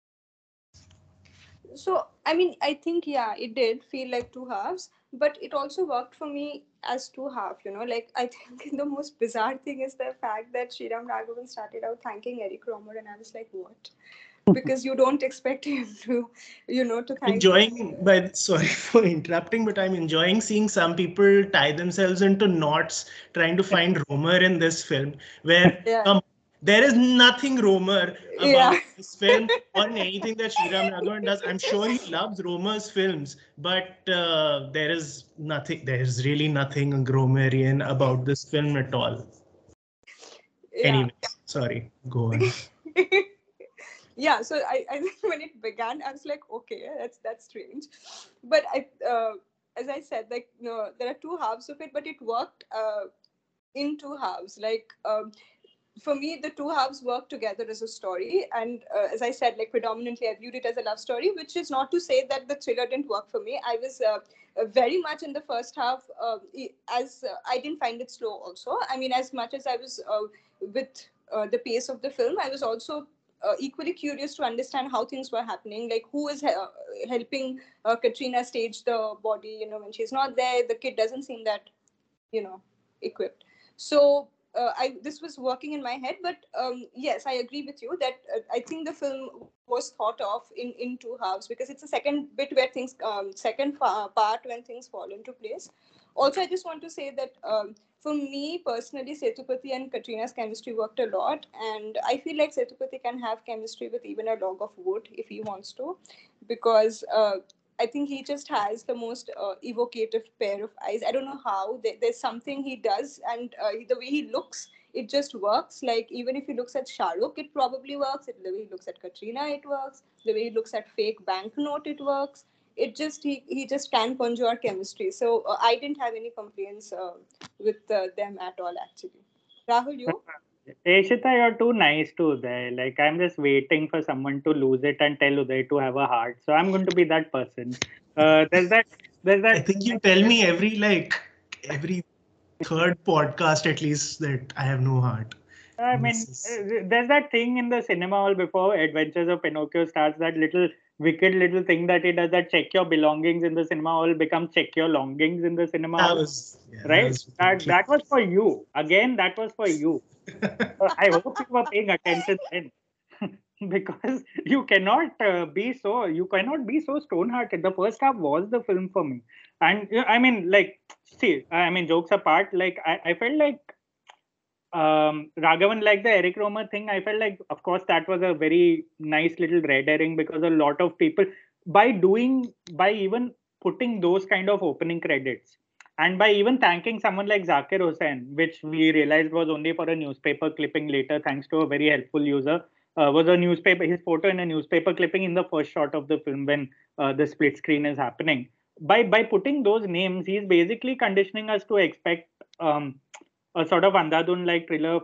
So, I mean, I think, yeah, it did feel like two halves, but it also worked for me as two half, you know. Like, I think the most bizarre thing is the fact that Sriram Raghavan started out thanking Eric Romer, and I was like, what? Because you don't expect him to, you know, to thank. Enjoying, but sorry for interrupting, but I'm enjoying seeing some people tie themselves into knots trying to find Romer in this film, where Yeah. um, there is nothing Romer about Yeah. this film or anything that Sriram Raghavan does. I'm sure he loves Romer's films, but uh, there is nothing, there is really nothing Romerian about this film at all. Yeah. Anyway, sorry, go on. Yeah, so I, I think when it began, I was like, okay, that's that's strange. But I, uh, as I said, like, you know, there are two halves of it, but it worked uh, in two halves. Like, um, for me, the two halves work together as a story. And uh, as I said, like, predominantly, I viewed it as a love story, which is not to say that the thriller didn't work for me. I was uh, uh, very much in the first half, uh, as uh, I didn't find it slow also. I mean, as much as I was uh, with uh, the pace of the film, I was also uh, equally curious to understand how things were happening, like who is uh, helping uh, Katrina stage the body, you know, when she's not there. The kid doesn't seem that, you know, equipped. So uh, I this was working in my head, but um, yes, I agree with you that uh, I think the film was thought of in in two halves, because it's a second bit where things um, second part when things fall into place. Also, I just want to say that um, for me personally, Sethupathi and Katrina's chemistry worked a lot, and I feel like Sethupathi can have chemistry with even a log of wood if he wants to, because uh, I think he just has the most uh, evocative pair of eyes. I don't know how. There, there's something he does, and uh, the way he looks, it just works. Like, even if he looks at Shahrukh, it probably works. It, the way he looks at Katrina, it works. The way he looks at fake banknote, it works. It just he, he just can conjure chemistry. So uh, I didn't have any complaints uh, with uh, them at all, actually. Rahul, you? Ishita, you're too nice to Uday. Like, I'm just waiting for someone to lose it and tell Uday to have a heart. So I'm going to be that person. Uh, there's that. There's I that. think you tell me every like every third podcast at least that I have no heart. I This mean, is uh, there's that thing in the cinema hall before Adventures of Pinocchio starts. That little wicked little thing that he does, that check your belongings in the cinema all become check your longings in the cinema That hall. was, yeah, that Right? was That cute. that was for you. Again, that was for you. Uh, I hope you were paying attention then. Because you cannot uh, be so you cannot be so stone-hearted. The first half was the film for me. And you know, I mean, like, see, I mean, jokes apart, like I, I felt like um Raghavan, like the Eric Romer thing, I felt like, of course, that was a very nice little red herring, because a lot of people, by doing, by even putting those kind of opening credits, and by even thanking someone like Zakir Hussain, which we realized was only for a newspaper clipping later, thanks to a very helpful user, uh, was a newspaper, his photo in a newspaper clipping in the first shot of the film when uh, the split screen is happening. By by putting those names, he's basically conditioning us to expect um, a sort of Andhadhun like thriller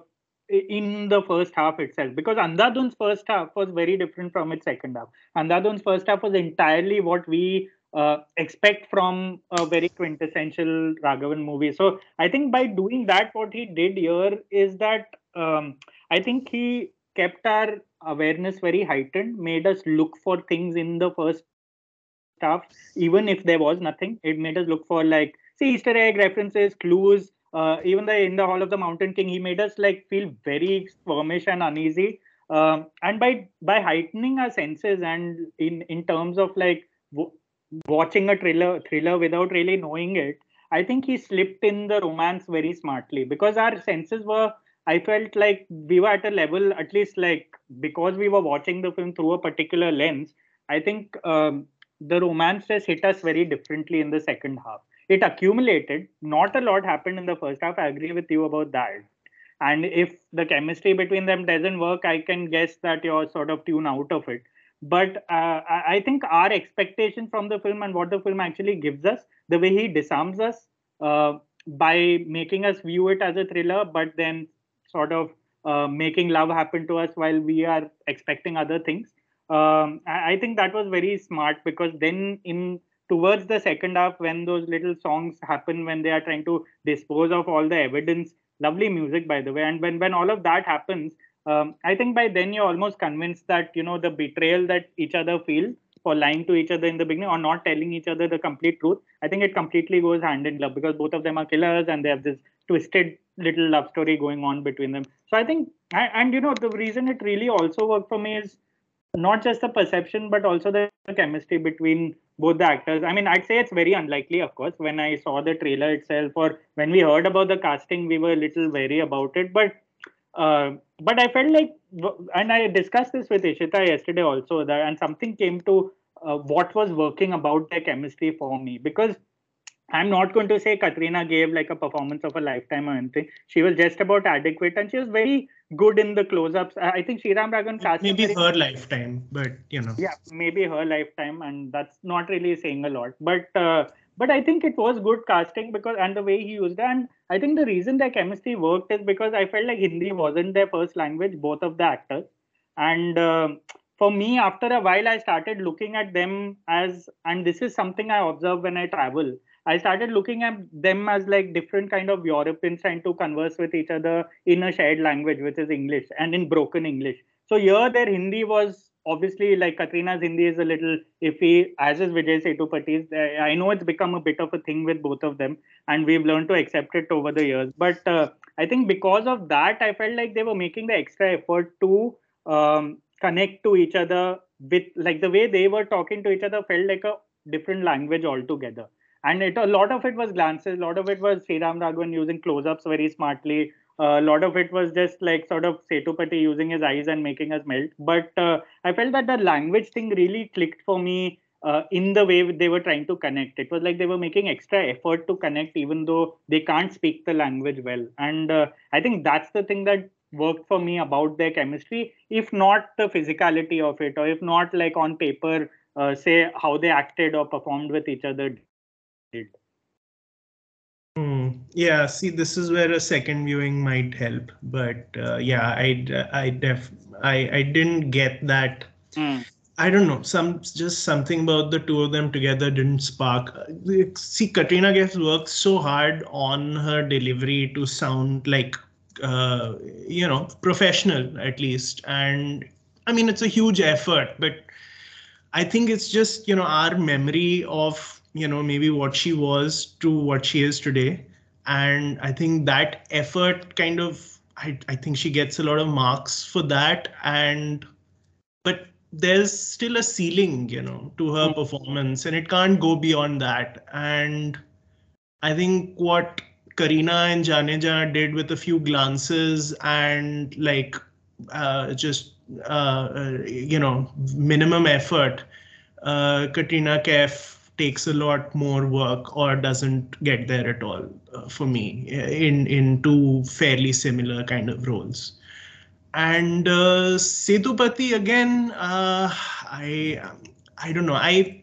in the first half itself, because Andhadhun's first half was very different from its second half. Andhadhun's first half was entirely what we uh, expect from a very quintessential Raghavan movie. So I think by doing that, what he did here is that um, I think he kept our awareness very heightened, made us look for things in the first half, even if there was nothing. It made us look for, like, see, Easter egg references, clues. Uh, even the in the Hall of the Mountain King, he made us like feel very squirmish and uneasy. Um, and by by heightening our senses, and in in terms of like w- watching a thriller thriller without really knowing it, I think he slipped in the romance very smartly, because our senses were, I felt like we were at a level, at least like, because we were watching the film through a particular lens. I think um, the romance just hit us very differently in the second half. It accumulated. Not a lot happened in the first half. I agree with you about that. And if the chemistry between them doesn't work, I can guess that you're sort of tuned out of it. But uh, I I think our expectation from the film and what the film actually gives us, the way he disarms us uh, by making us view it as a thriller, but then sort of uh, making love happen to us while we are expecting other things. Um, I, I think that was very smart, because then in towards the second half, when those little songs happen, when they are trying to dispose of all the evidence, lovely music by the way, and when when all of that happens, um, I think by then you're almost convinced that, you know, the betrayal that each other feel for lying to each other in the beginning or not telling each other the complete truth, I think it completely goes hand in glove, because both of them are killers and they have this twisted little love story going on between them. So I think, and, and you know, the reason it really also worked for me is not just the perception, but also the chemistry between both the actors. I mean, I'd say it's very unlikely, of course. When I saw the trailer itself, or when we heard about the casting, we were a little wary about it. But uh, but I felt like, and I discussed this with Ishita yesterday also, that and something came to uh, what was working about their chemistry for me, because I'm not going to say Katrina gave like a performance of a lifetime or anything. She was just about adequate, and she was very good in the close-ups. I I think Sriram Ragan cast her Maybe very, her lifetime, but you know. yeah, maybe her lifetime, and that's not really saying a lot. But uh, but I think it was good casting, because and the way he used it, and I think the reason their chemistry worked is because I felt like Hindi wasn't their first language, both of the actors, and um for me, after a while, I started looking at them as, and this is something I observe when I travel. I started looking at them as like different kind of Europeans trying to converse with each other in a shared language, which is English, and in broken English. So here, their Hindi was obviously, like, Katrina's Hindi is a little iffy, as is Vijay Sethupaty's. I I know it's become a bit of a thing with both of them, and we've learned to accept it over the years. But uh, I think because of that, I felt like they were making the extra effort to um, connect to each other with, like, the way they were talking to each other felt like a different language altogether. And it, a lot of it was glances, a lot of it was Sriram Raghavan using close-ups very smartly, a lot of it was just like sort of Sethupathi using his eyes and making us melt. But uh, I felt that the language thing really clicked for me uh, in the way they were trying to connect. It was like they were making extra effort to connect, even though they can't speak the language well. And uh, I think that's the thing that worked for me about their chemistry, if not the physicality of it, or if not like on paper, uh, say how they acted or performed with each other did. Hmm. Yeah, see, this is where a second viewing might help, but uh, yeah, I, I def, I, I didn't get that. Mm. I don't know, some just something about the two of them together didn't spark. See, Katrina Kaif works so hard on her delivery to sound like, uh, you know, professional at least, and I mean it's a huge effort, but I think it's just, you know, our memory of, you know, maybe what she was to what she is today. And I think that effort kind of, I, I think she gets a lot of marks for that. And, but there's still a ceiling, you know, to her performance, and it can't go beyond that. And I think what Kareena and Janeja did with a few glances and like uh, just uh, uh, you know minimum effort, uh, Katrina Kaif takes a lot more work or doesn't get there at all uh, for me in in two fairly similar kind of roles. And uh, Sethupathi again, uh, I I don't know. I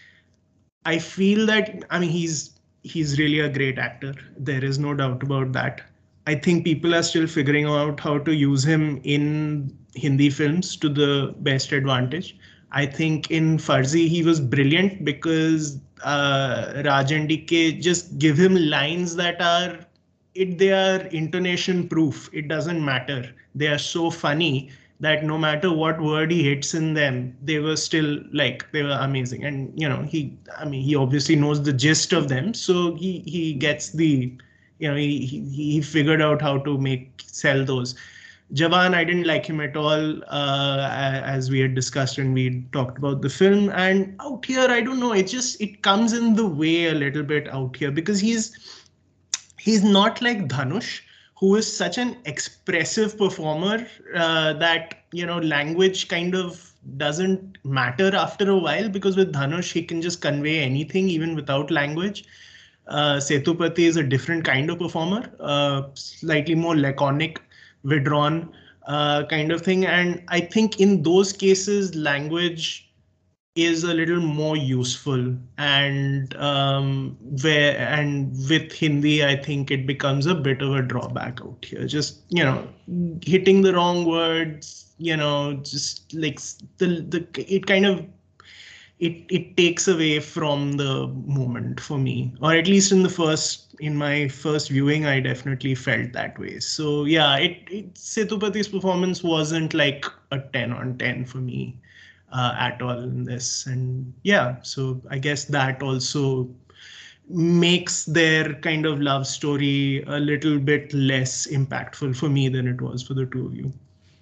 I feel that I mean he's he's really a great actor. There is no doubt about that. I think people are still figuring out how to use him in Hindi films to the best advantage. I think in Farzi he was brilliant because uh, Raj and D K just give him lines that are it they are intonation proof. It doesn't matter. They are so funny that no matter what word he hits in them, they were still like they were amazing. And you know, he I mean he obviously knows the gist of them, so he he gets the you know he he, he figured out how to make sell those. Jawan, I didn't like him at all, uh, as we had discussed when we talked about the film. And out here, I don't know. It just it comes in the way a little bit out here because he's he's not like Dhanush, who is such an expressive performer uh, that you know language kind of doesn't matter after a while, because with Dhanush he can just convey anything even without language. Uh, Sethupathi is a different kind of performer, uh, slightly more laconic, withdrawn uh, kind of thing. And I think in those cases, language is a little more useful. And um, where and with Hindi, I think it becomes a bit of a drawback out here. Just you know, hitting the wrong words, you know, just like the the it kind of it it takes away from the moment for me, or at least in the first in my first viewing, I definitely felt that way. So yeah, it, it Sethupath's performance wasn't like a ten on ten for me uh, at all in this. And yeah, so I guess that also makes their kind of love story a little bit less impactful for me than it was for the two of you.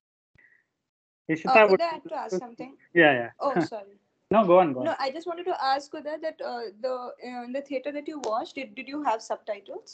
Ishita, Uh, would Uday, I had to ask something. yeah, yeah. Oh, sorry. No, go on, go on. No, I just wanted to ask Uday that uh, the uh, in the theater that you watched, did, did you have subtitles?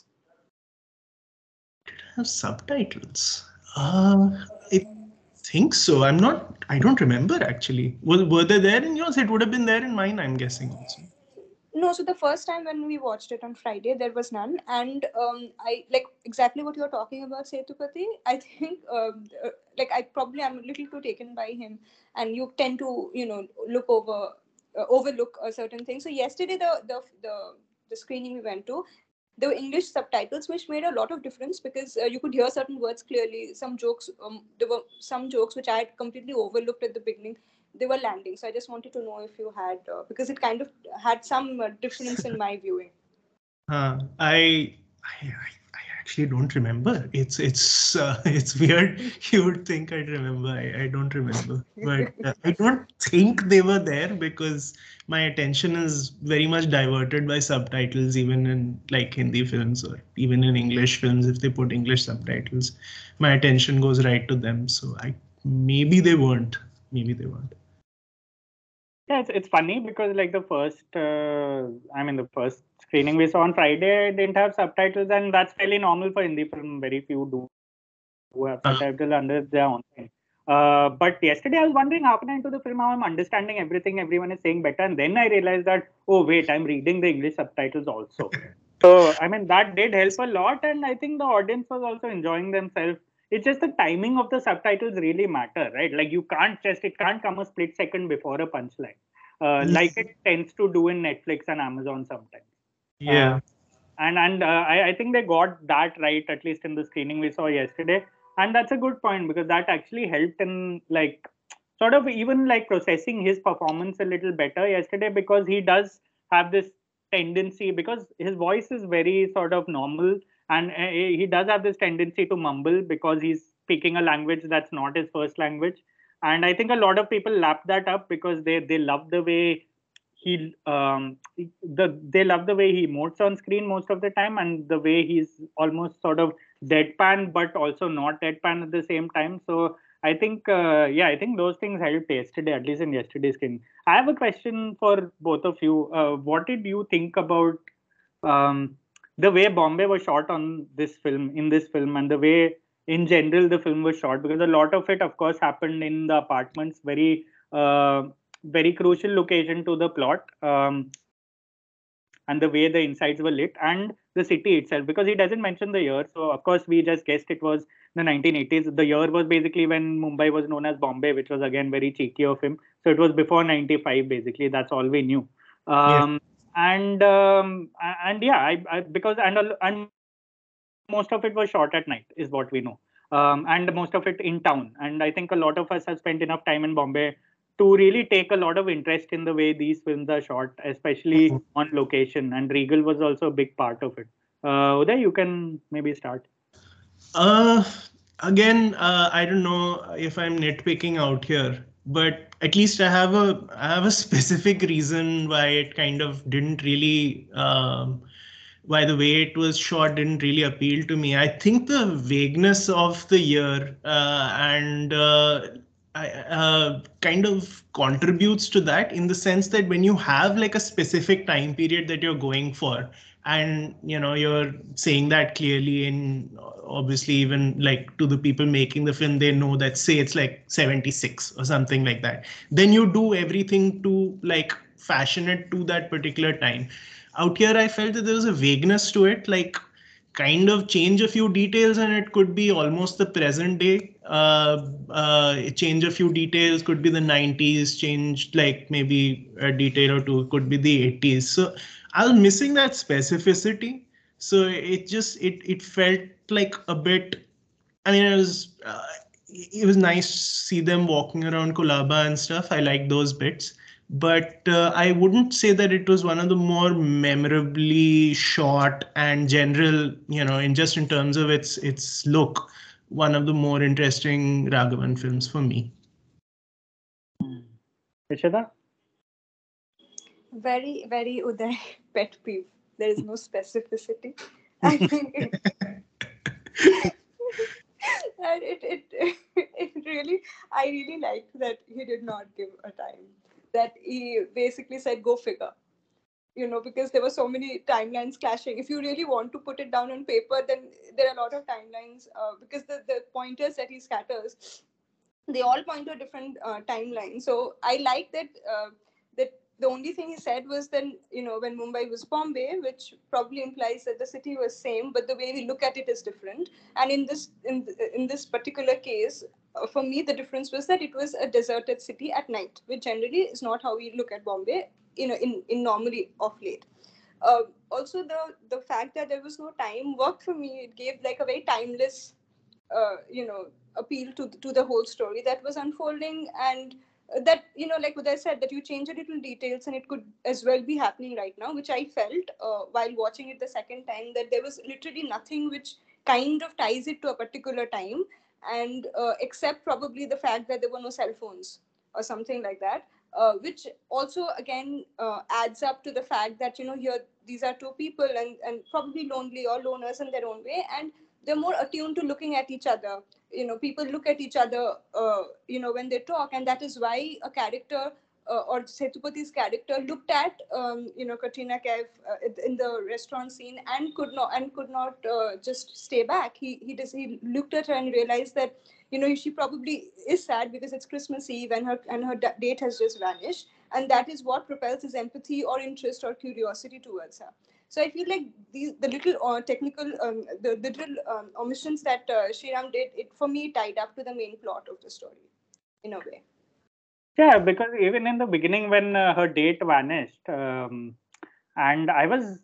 Did it have subtitles? Uh, I think so. I'm not. I don't remember actually. Were, were they there in yours? It would have been there in mine, I'm guessing also. No, so the first time when we watched it on Friday, there was none, and um, I like exactly what you're talking about, Sethupathi. I think, um, uh, like, I probably am a little too taken by him, and you tend to, you know, look over, uh, overlook a certain thing. So yesterday, the the the the screening we went to, there were English subtitles, which made a lot of difference because uh, you could hear certain words clearly. Some jokes, um, there were some jokes which I had completely overlooked at the beginning. They were landing. So I just wanted to know if you had, uh, because it kind of had some uh, difference in my viewing. Uh, I, I I actually don't remember. It's it's uh, it's weird. You would think I'd remember. I, I don't remember, but uh, I don't think they were there because my attention is very much diverted by subtitles, even in like Hindi films or even in English films. If they put English subtitles, my attention goes right to them. So I maybe they weren't. Maybe they weren't. Yeah, it's, it's funny because like the first, uh, I mean the first screening we saw on Friday didn't have subtitles, and that's fairly normal for Hindi film. Very few do who have Uh. subtitles under their own thing. Uh, but yesterday I was wondering half an hour into the film how I'm understanding everything everyone is saying better, and then I realized that oh wait, I'm reading the English subtitles also. So I mean that did help a lot, and I think the audience was also enjoying themselves. It's just the timing of the subtitles really matter, right? Like you can't just it can't come a split second before a punchline, uh, like it tends to do in Netflix and Amazon sometimes. Yeah. Uh, and and uh, I, I think they got that right, at least in the screening we saw yesterday. And that's a good point because that actually helped in like sort of even like processing his performance a little better yesterday, because he does have this tendency, because his voice is very sort of normal, and uh, he does have this tendency to mumble because he's speaking a language that's not his first language. and I think a lot of people lap that up because they they love the way he um the they love the way he emotes on screen most of the time, and the way he's almost sort of deadpan but also not deadpan at the same time. So I think uh, yeah, I think those things helped yesterday, at least in yesterday's screen. I have a question for both of you. Uh, what did you think about um, the way Bombay was shot on this film, in this film, and the way in general the film was shot? Because a lot of it, of course, happened in the apartments, very uh, very crucial location to the plot, um, and the way the insides were lit, and the city itself, because he doesn't mention the year. So of course we just guessed it was the nineteen eighties. The year was basically when Mumbai was known as Bombay, which was again very cheeky of him. So it was before ninety-five, basically. That's all we knew. Yes. Um, and um, and yeah, I, I because and and most of it was shot at night, is what we know. Um, and most of it in town. And I think a lot of us have spent enough time in Bombay to really take a lot of interest in the way these films are shot, especially on location. And Regal was also a big part of it. Uh, Uday, you can maybe start. Uh, Again, uh, I don't know if I'm nitpicking out here, but at least I have a I have a specific reason why it kind of didn't really um, why the way it was shot didn't really appeal to me. I think the vagueness of the year uh, and uh, I, uh, kind of contributes to that, in the sense that when you have like a specific time period that you're going for, and you know you're saying that clearly, in obviously even like to the people making the film, they know that, say it's like seventy-six or something like that, then you do everything to like fashion it to that particular time. Out here I felt that there was a vagueness to it, like kind of change a few details and it could be almost the present day. Uh, uh, change a few details, could be the nineties, change like maybe a detail or two, could be the eighties. So I was missing that specificity. So it just it it felt like a bit. I mean, it was uh, it was nice to see them walking around Kolaba and stuff. I like those bits, but uh, I wouldn't say that it was one of the more memorably shot and general, you know, in just in terms of its its look, one of the more interesting Raghavan films for me. Rishada? Very, very Uday pet peeve. There is no specificity. I think it, and it, it, it really, I really liked that he did not give a time. That he basically said, go figure. You know, because there were so many timelines clashing. If you really want to put it down on paper, then there are a lot of timelines uh, because the, the pointers that he scatters, they all point to a different uh, timeline. So I like that uh, that the only thing he said was then, you know, when Mumbai was Bombay, which probably implies that the city was same, but the way we look at it is different. And in this in in this particular case, uh, for me, the difference was that it was a deserted city at night, which generally is not how we look at Bombay, you know, in in normally of late. Uh, also, the the fact that there was no time worked for me. It gave like a very timeless uh, you know appeal to to the whole story that was unfolding, and uh, that, you know, like what I said, that you change a little details and it could as well be happening right now, which I felt uh, while watching it the second time, that there was literally nothing which kind of ties it to a particular time, and uh, except probably the fact that there were no cell phones or something like that, uh, which also again uh, adds up to the fact that, you know, here these are two people, and and probably lonely or loners in their own way, and they're more attuned to looking at each other. You know, people look at each other, uh, you know, when they talk, and that is why a character uh, or Setupathi's character looked at, um, you know, Katrina Kaif uh, in the restaurant scene and could not and could not uh, just stay back. He he just he looked at her and realized that, you know, she probably is sad because it's Christmas Eve and her and her date has just vanished, and that is what propels his empathy or interest or curiosity towards her. So I feel like these the little uh, technical um, the, the little um, omissions that uh, Sriram did, it for me tied up to the main plot of the story in a way. Yeah, because even in the beginning when uh, her date vanished, um, and I was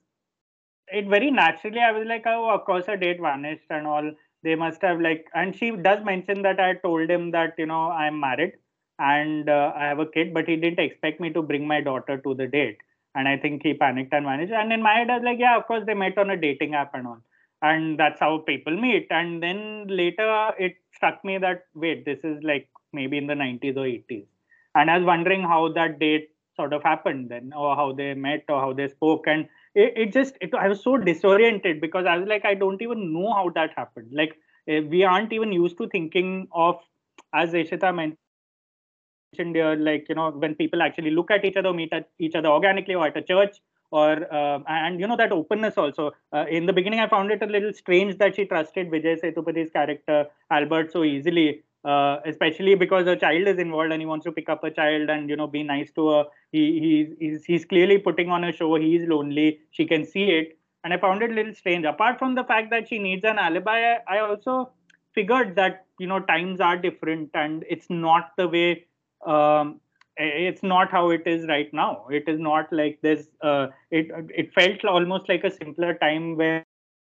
it very naturally, I was like, oh, of course her date vanished and all. They must have like, and she does mention that I told him that, you know, I'm married and uh, I have a kid, but he didn't expect me to bring my daughter to the date. And I think he panicked and vanished. And in my head, I was like, yeah, of course they met on a dating app and all. And that's how people meet. And then later it struck me that, wait, this is like maybe in the nineties or eighties. And I was wondering how that date sort of happened then, or how they met, or how they spoke. And it, it just, it, I was so disoriented because I was like, I don't even know how that happened. Like, eh, we aren't even used to thinking of, as Ishita mentioned here, like, you know, when people actually look at each other, meet at each other organically or at a church, or uh, and you know, that openness also. Uh, in the beginning, I found it a little strange that she trusted Vijay Sethupathe's character Albert so easily, uh, especially because a child is involved and he wants to pick up a child and, you know, be nice to her. He he's he's, he's clearly putting on a show. He's lonely. She can see it, and I found it a little strange. Apart from the fact that she needs an alibi, I, I also figured that, you know, times are different and it's not the way. Um, it's not how it is right now. It is not like this. Uh, it it felt almost like a simpler time where,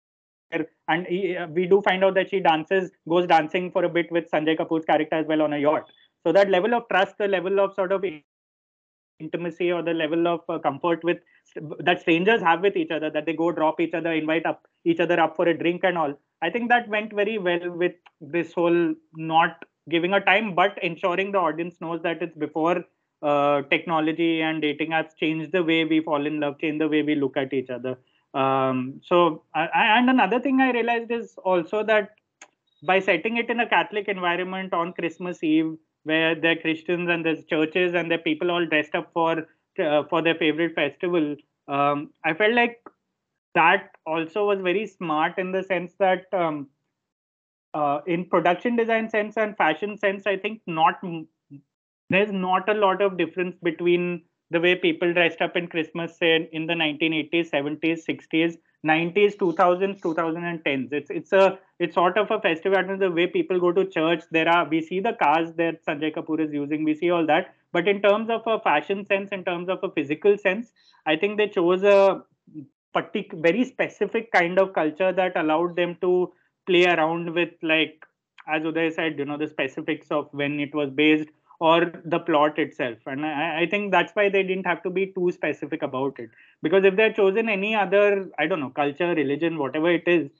and he, we do find out that she dances, goes dancing for a bit with Sanjay Kapoor's character as well on a yacht. So that level of trust, the level of sort of intimacy, or the level of uh, comfort with that strangers have with each other, that they go drop each other, invite up each other up for a drink and all. I think that went very well with this whole not giving a time, but ensuring the audience knows that it's before uh, technology and dating apps change the way we fall in love, change the way we look at each other. Um, so, I, and another thing I realized is also that by setting it in a Catholic environment on Christmas Eve, where there are Christians and there's churches and there are people all dressed up for uh, for their favorite festival, um, I felt like that also was very smart in the sense that um, uh, in production design sense and fashion sense, I think not there's not a lot of difference between the way people dressed up in Christmas, say in the nineteen eighties, seventies, sixties, nineties, two thousands, twenty tens. It's it's a it's sort of a festival atmosphere. The way people go to church, there are we see the cars that Sanjay Kapoor is using, we see all that. But in terms of a fashion sense, in terms of a physical sense, I think they chose a particular, very specific kind of culture that allowed them to play around with, like as Uday said, you know, the specifics of when it was based or the plot itself. And I, I think that's why they didn't have to be too specific about it. Because if they had chosen any other, I don't know, culture, religion, whatever it is,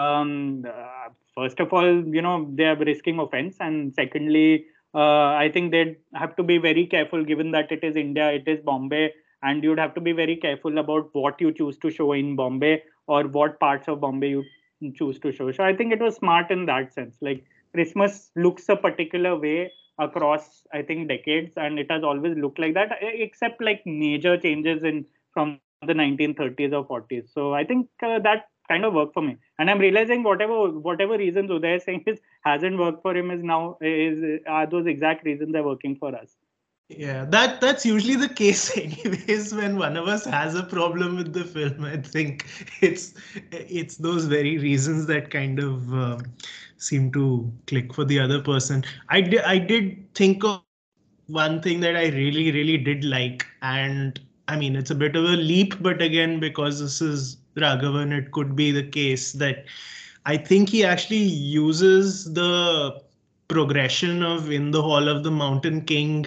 um, uh, first of all, you know, they are risking offense. And secondly, uh, I think they'd have to be very careful, given that it is India, it is Bombay, and you'd have to be very careful about what you choose to show in Bombay or what parts of Bombay you choose to show. So I think it was smart in that sense. Like Christmas looks a particular way across, I think, decades, and it has always looked like that, except like major changes in from the nineteen thirties or forties. So I think uh, that kind of worked for me. And I'm realizing whatever whatever reasons Uday is saying is hasn't worked for him is now is are those exact reasons are working for us. Yeah, that that's usually the case anyways when one of us has a problem with the film. I think it's it's those very reasons that kind of uh, seem to click for the other person. I did I did think of one thing that I really really did like, and I mean it's a bit of a leap, but again, because this is Raghavan, it could be the case that I think he actually uses the progression of In the Hall of the Mountain King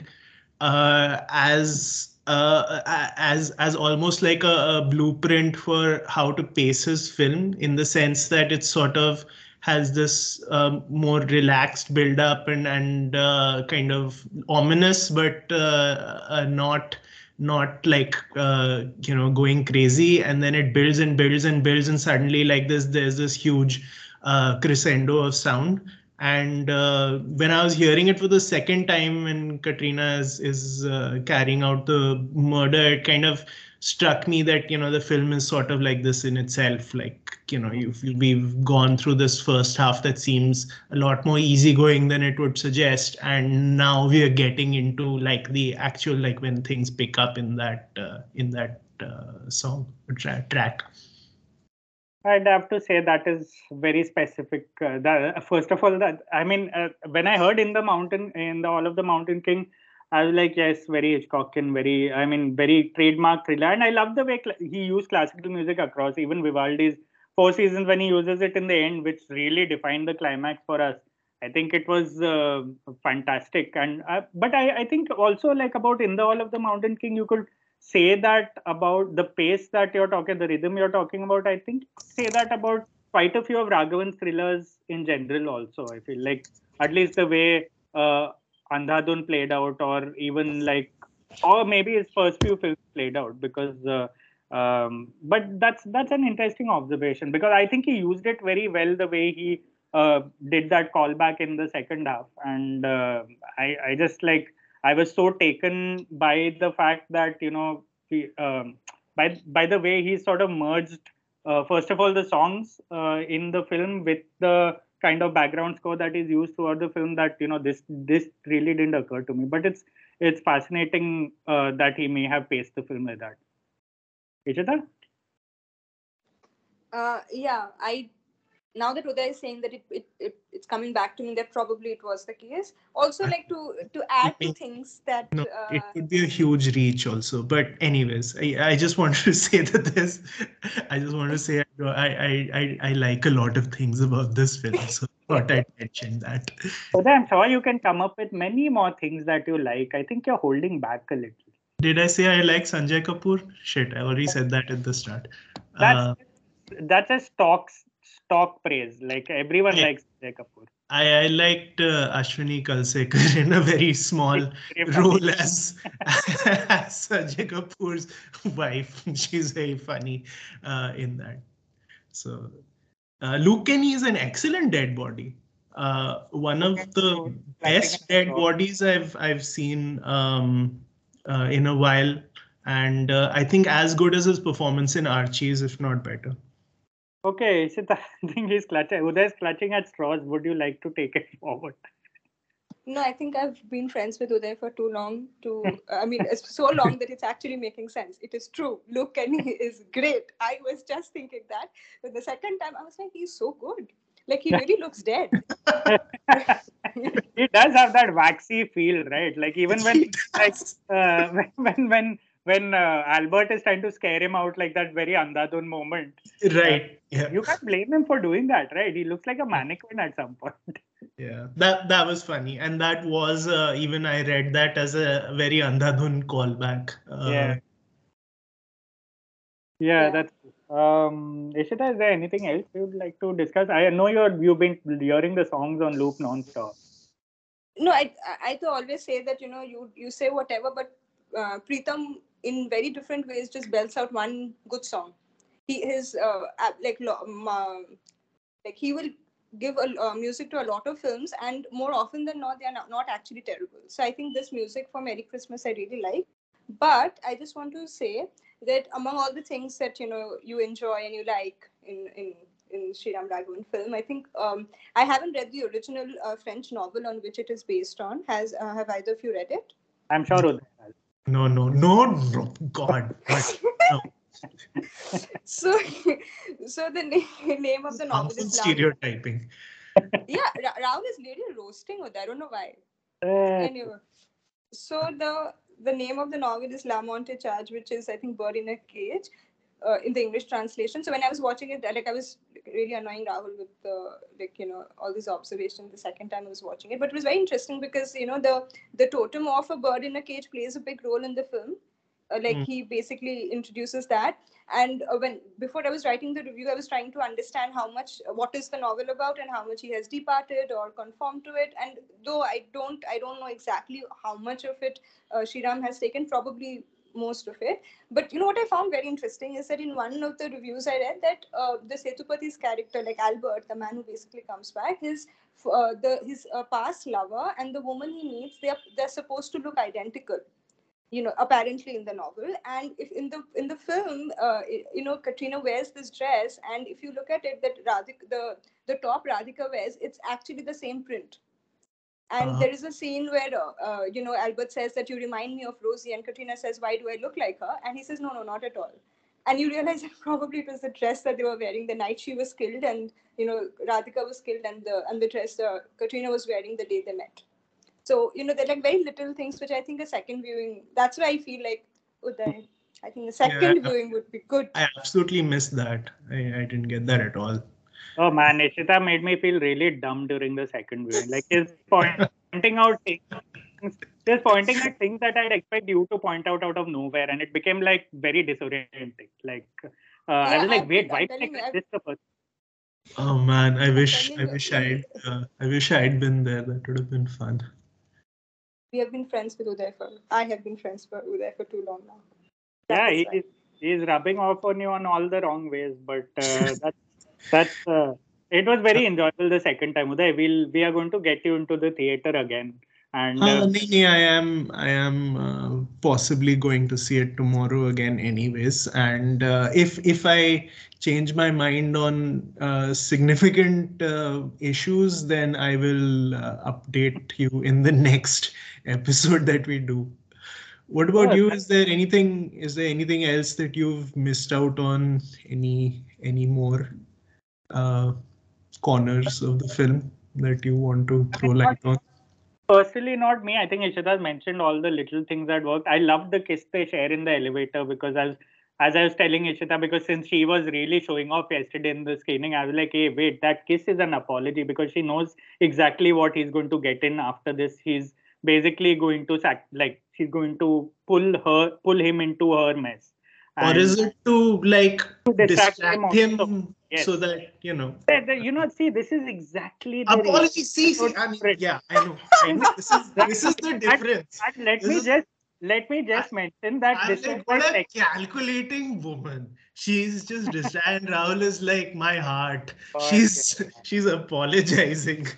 uh, as uh, as as almost like a, a blueprint for how to pace his film, in the sense that it sort of has this um, more relaxed build up and and uh, kind of ominous, but uh, uh, not not like uh, you know going crazy, and then it builds and builds and builds, and suddenly like this there's this huge uh, crescendo of sound. And uh, when I was hearing it for the second time, when Katrina is is uh, carrying out the murder, it kind of struck me that you know the film is sort of like this in itself. Like you know you've, we've gone through this first half that seems a lot more easygoing than it would suggest, and now we are getting into like the actual like when things pick up in that uh, in that uh, song tra- track. I'd have to say that is very specific. Uh, that, first of all, that I mean, uh, when I heard in the mountain, in the Hall of the Mountain King, I was like, yes, very Hitchcockian, very, I mean, very trademark thriller. And I love the way cl- he used classical music across, even Vivaldi's Four Seasons, when he uses it in the end, which really defined the climax for us. I think it was uh, fantastic. And uh, but I, I think also like about In the Hall of the Mountain King, you could say that about the pace that you're talking, the rhythm you're talking about. I think say that about quite a few of Raghavan's thrillers in general. Also, I feel like at least the way uh, Andhadhun played out, or even like, or maybe his first few films played out, because. Uh, um, but that's that's an interesting observation, because I think he used it very well the way he uh, did that callback in the second half, and uh, I I just like I was so taken by the fact that you know he, um, by by the way he sort of merged uh, first of all the songs uh, in the film with the kind of background score that is used throughout the film, that you know this this really didn't occur to me, but it's it's fascinating uh, that he may have paced the film like that. Ishita? Uh, yeah, I now that Uday is saying that it, it, it it's coming back to me that probably it was the case. Also, I like to to add to mean, things that no, it uh, could be a huge reach also. But anyways, I, I just wanted to say that this, I just want to say I, I, I, I like a lot of things about this film. So I thought I'd mention that. Uday, I'm sure you can come up with many more things that you like. I think you're holding back a little. Did I say I like Sanjay Kapoor? Shit, I already said that at the start. That's Uh, that's a stock stock praise. Like everyone I, likes Sanjay Kapoor. I, I liked uh, Ashwini Kalsekar in a very small Very funny. role as, as Sanjay Kapoor's wife. She's very funny uh, in that. So uh, Luke Kenny is an excellent dead body. Uh, one of the best dead bodies I've I've seen um, uh, in a while, and uh, I think as good as his performance in Archie's, if not better. Okay, Ishita, I think he's clutching. Uday is clutching at straws. Would you like to take it forward? no, I think I've been friends with Uday for too long. To I mean, it's so long that it's actually making sense. It is true. Luke Kenny is great. I was just thinking that, but the second time I was like, he's so good. Like he really looks dead. He does have that waxy feel, right? Like even when like uh, when when when uh, Albert is trying to scare him out, like that very Andhadhun moment. Right. Uh, yeah. You can't blame him for doing that, right? He looks like a mannequin at some point. Yeah. That that was funny, and that was uh, even I read that as a very Andhadhun callback. Uh, Yeah. Yeah, Yeah. that's um Ishita, is there anything else you'd like to discuss? I know you're you've been hearing the songs on loop non-stop. No, I I to always say that you know you you say whatever, but uh, Pritam in very different ways just belts out one good song. He his uh, app- like lo- um, uh, like he will give a, uh, music to a lot of films, and more often than not, they are not, not actually terrible. So I think this music for Merry Christmas I really like. But I just want to say that among all the things that you know you enjoy and you like in in in Sriram Raghavan film, I think um, I haven't read the original uh, French novel on which it is based on. Has uh, have either of you read it? I'm sure Uday has. no, no, no, no, God, but no. so, so the na- name of the novel Harmful is La. stereotyping. Yeah, Ra- Rahul is really roasting with. I don't know why. Uh, Anyway, so the the name of the novel is La Monte Charge, which is I think Bird in a Cage, uh, in the English translation. So when I was watching it, like I was really annoying Rahul with the like you know all these observations the second time I was watching it. But it was very interesting because you know the the totem of a bird in a cage plays a big role in the film. Uh, like Mm. he basically introduces that, and uh, when before I was writing the review, I was trying to understand how much what is the novel about and how much he has departed or conformed to it. And though i don't i don't know exactly how much of it uh, Shriram has taken, probably most of it. But you know what I found very interesting is that in one of the reviews I read that uh, the Setupathi's character, like Albert, the man who basically comes back, his uh, the his uh, past lover and the woman he meets, they are they're supposed to look identical, you know, apparently in the novel. And if in the in the film, uh, you know, Katrina wears this dress, and if you look at it, that Radhika, the the top Radhika wears, it's actually the same print. And Uh, there is a scene where uh, uh, you know, Albert says that you remind me of Rosie, and Katrina says, why do I look like her? And he says, no, no, not at all. And you realize that probably it was the dress that they were wearing the night she was killed, and you know, Radhika was killed, and the and the dress uh, Katrina was wearing the day they met. So, you know, they're like very little things which I think a second viewing, that's why I feel like, Uday, I think the second yeah, viewing would be good. I absolutely missed that. I, I didn't get that at all. oh man, Ishita made me feel really dumb during the second viewing. Like he's pointing out things, just pointing at things that I'd expect you to point out out of nowhere, and it became like very disorienting. Like uh, I Yeah, was like, I've wait, been, why I'm did I telling you, get I've, this the first? Oh man, I I'm wish telling I you, wish he, I'd uh, I wish I'd been there. That would have been fun. we have been friends with Uday for. I have been friends with Uday for too long now. Yeah, That's he why. is he's rubbing off on you on all the wrong ways, but uh, that's that's uh, it was very enjoyable the second time. Uday, we'll we are going to get you into the theater again, and Uh, uh, nee, nee, I am I am uh, possibly going to see it tomorrow again, anyways. And uh, if if I change my mind on uh, significant uh, issues, then I will uh, update you in the next episode that we do. What about oh, you? that- Is there anything? Is there anything else that you've missed out on? Any any more uh, corners of the film that you want to I throw mean, not light on? personally, not me. I think Ishita mentioned all the little things that worked. I loved the kiss they share in the elevator because as as I was telling Ishita, because since she was really showing off yesterday in the screening, I was like, hey, wait, that kiss is an apology because she knows exactly what he's going to get in after this. He's basically going to sac like she's going to pull her pull him into her mess. Or And is it to like to distract him distract also. him Yes. so that, you know? The- the- you know, see, this is exactly the reason. Apology. See, see, I mean, Different. yeah, I know. I know. This is this is the And, difference. and let This me is just let me I, just mention that I'm this is like, the what a second. calculating woman. She's just distracted. And Rahul is like my heart. God, She's she's apologizing.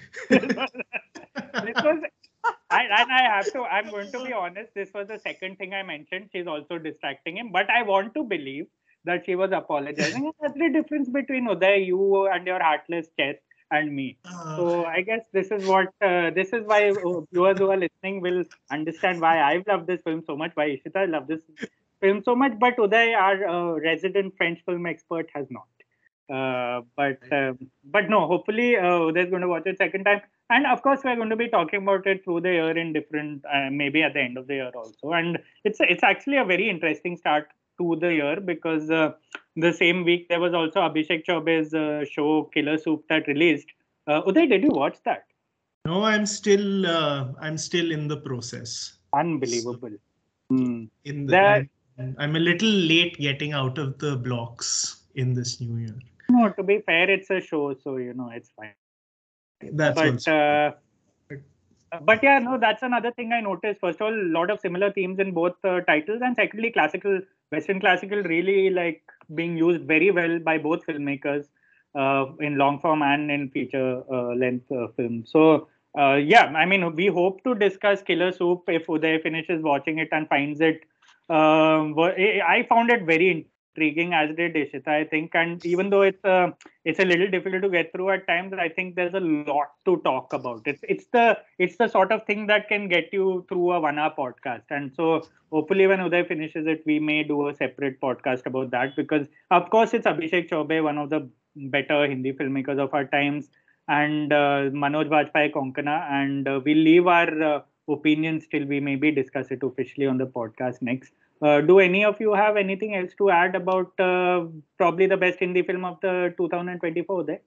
this was I, and I have to, I'm going to be honest, this was the second thing I mentioned. She's also distracting him, but I want to believe that she was apologizing. And that's the difference between Uday, you and your heartless chest, and me. Uh, So I guess this is what, uh, this is why uh, viewers who are listening will understand why I've loved this film so much, why Ishita loved this film so much, but Uday, our uh, resident French film expert, has not. Uh, but um, but no, hopefully uh, Uday's going to watch it second time. And of course, we're going to be talking about it through the year in different, uh, maybe at the end of the year also. And it's it's actually a very interesting start to the year because uh, the same week there was also Abhishek Chaube's uh, show Killer Soup that released. Uh, Uday, did you watch that? no, I'm still uh, I'm still in the process. So Unbelievable. Hmm. in the The I'm I'm a little late getting out of the blocks in this new year. no, to be fair, it's a show, so you know it's fine. That's But also uh, but yeah, no, that's another thing I noticed. First of all, a lot of similar themes in both uh, titles, and secondly, classical, Western classical, really like being used very well by both filmmakers uh, in long form and in feature uh, length uh, films. So uh, yeah, I mean, we hope to discuss Killer Soup if Uday finishes watching it and finds it. Um, wa- I I found it very intriguing, as did Ishita, I think, and even though it's a it's a little difficult to get through at times, I think there's a lot to talk about. It's it's the it's the sort of thing that can get you through a one-hour podcast. And so hopefully when Uday finishes it, we may do a separate podcast about that because of course it's Abhishek Chaubey, one of the better Hindi filmmakers of our times, and uh, Manoj Bajpayee Konkana, and uh, we'll leave our uh, opinions till we maybe discuss it officially on the podcast next. Uh, do any of you have anything else to add about uh, probably the best Hindi film of the two thousand twenty-four there?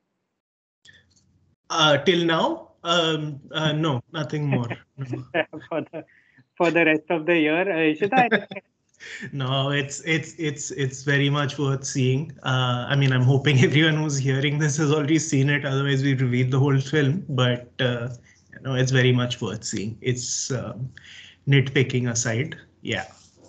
uh, till now. Um, uh, no, nothing more. No. for the for the rest of the year, uh, Ishita, anything No, it's it's it's it's very much worth seeing. Uh, I mean, I'm hoping everyone who's hearing this has already seen it. Otherwise, we reveal the whole film. But uh, you know, it's very much worth seeing. It's um, nitpicking aside, yeah.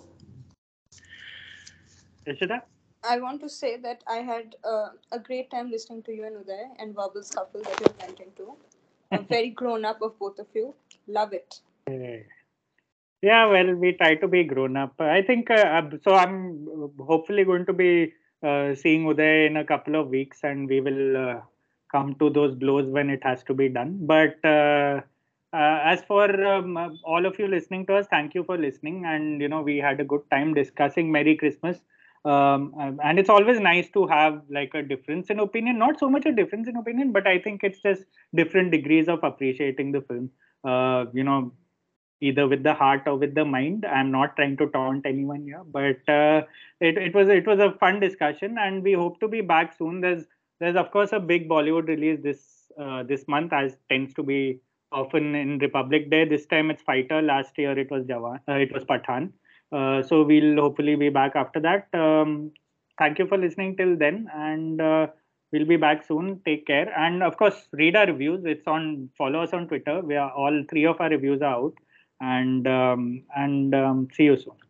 Ishita? I want to say that I had uh, a great time listening to you and Uday and verbal scuffle that you went into. A very grown up of both of you. Love it. Uh, Yeah, well, we try to be grown up. I think uh, uh, so. I'm uh, hopefully going to be uh, seeing Uday in a couple of weeks, and we will uh, come to those blows when it has to be done. But uh, uh, as for um, uh, all of you listening to us, thank you for listening. And you know, we had a good time discussing Merry Christmas. Um, um, and it's always nice to have like a difference in opinion. Not so much a difference in opinion, but I think it's just different degrees of appreciating the film. Uh, you know either with the heart or with the mind. I'm not trying to taunt anyone here, but uh, it, it was it was a fun discussion, and we hope to be back soon. There's there's of course a big Bollywood release this uh, this month, as tends to be often in Republic Day. This time it's Fighter. Last year it was Jawan. Uh, it was Pathan. Uh, so we'll hopefully be back after that. Um, thank you for listening till then, and uh, we'll be back soon. Take care, and of course read our reviews. It's on follow us on Twitter. We are all three of our reviews are out. and um, and um, see you soon.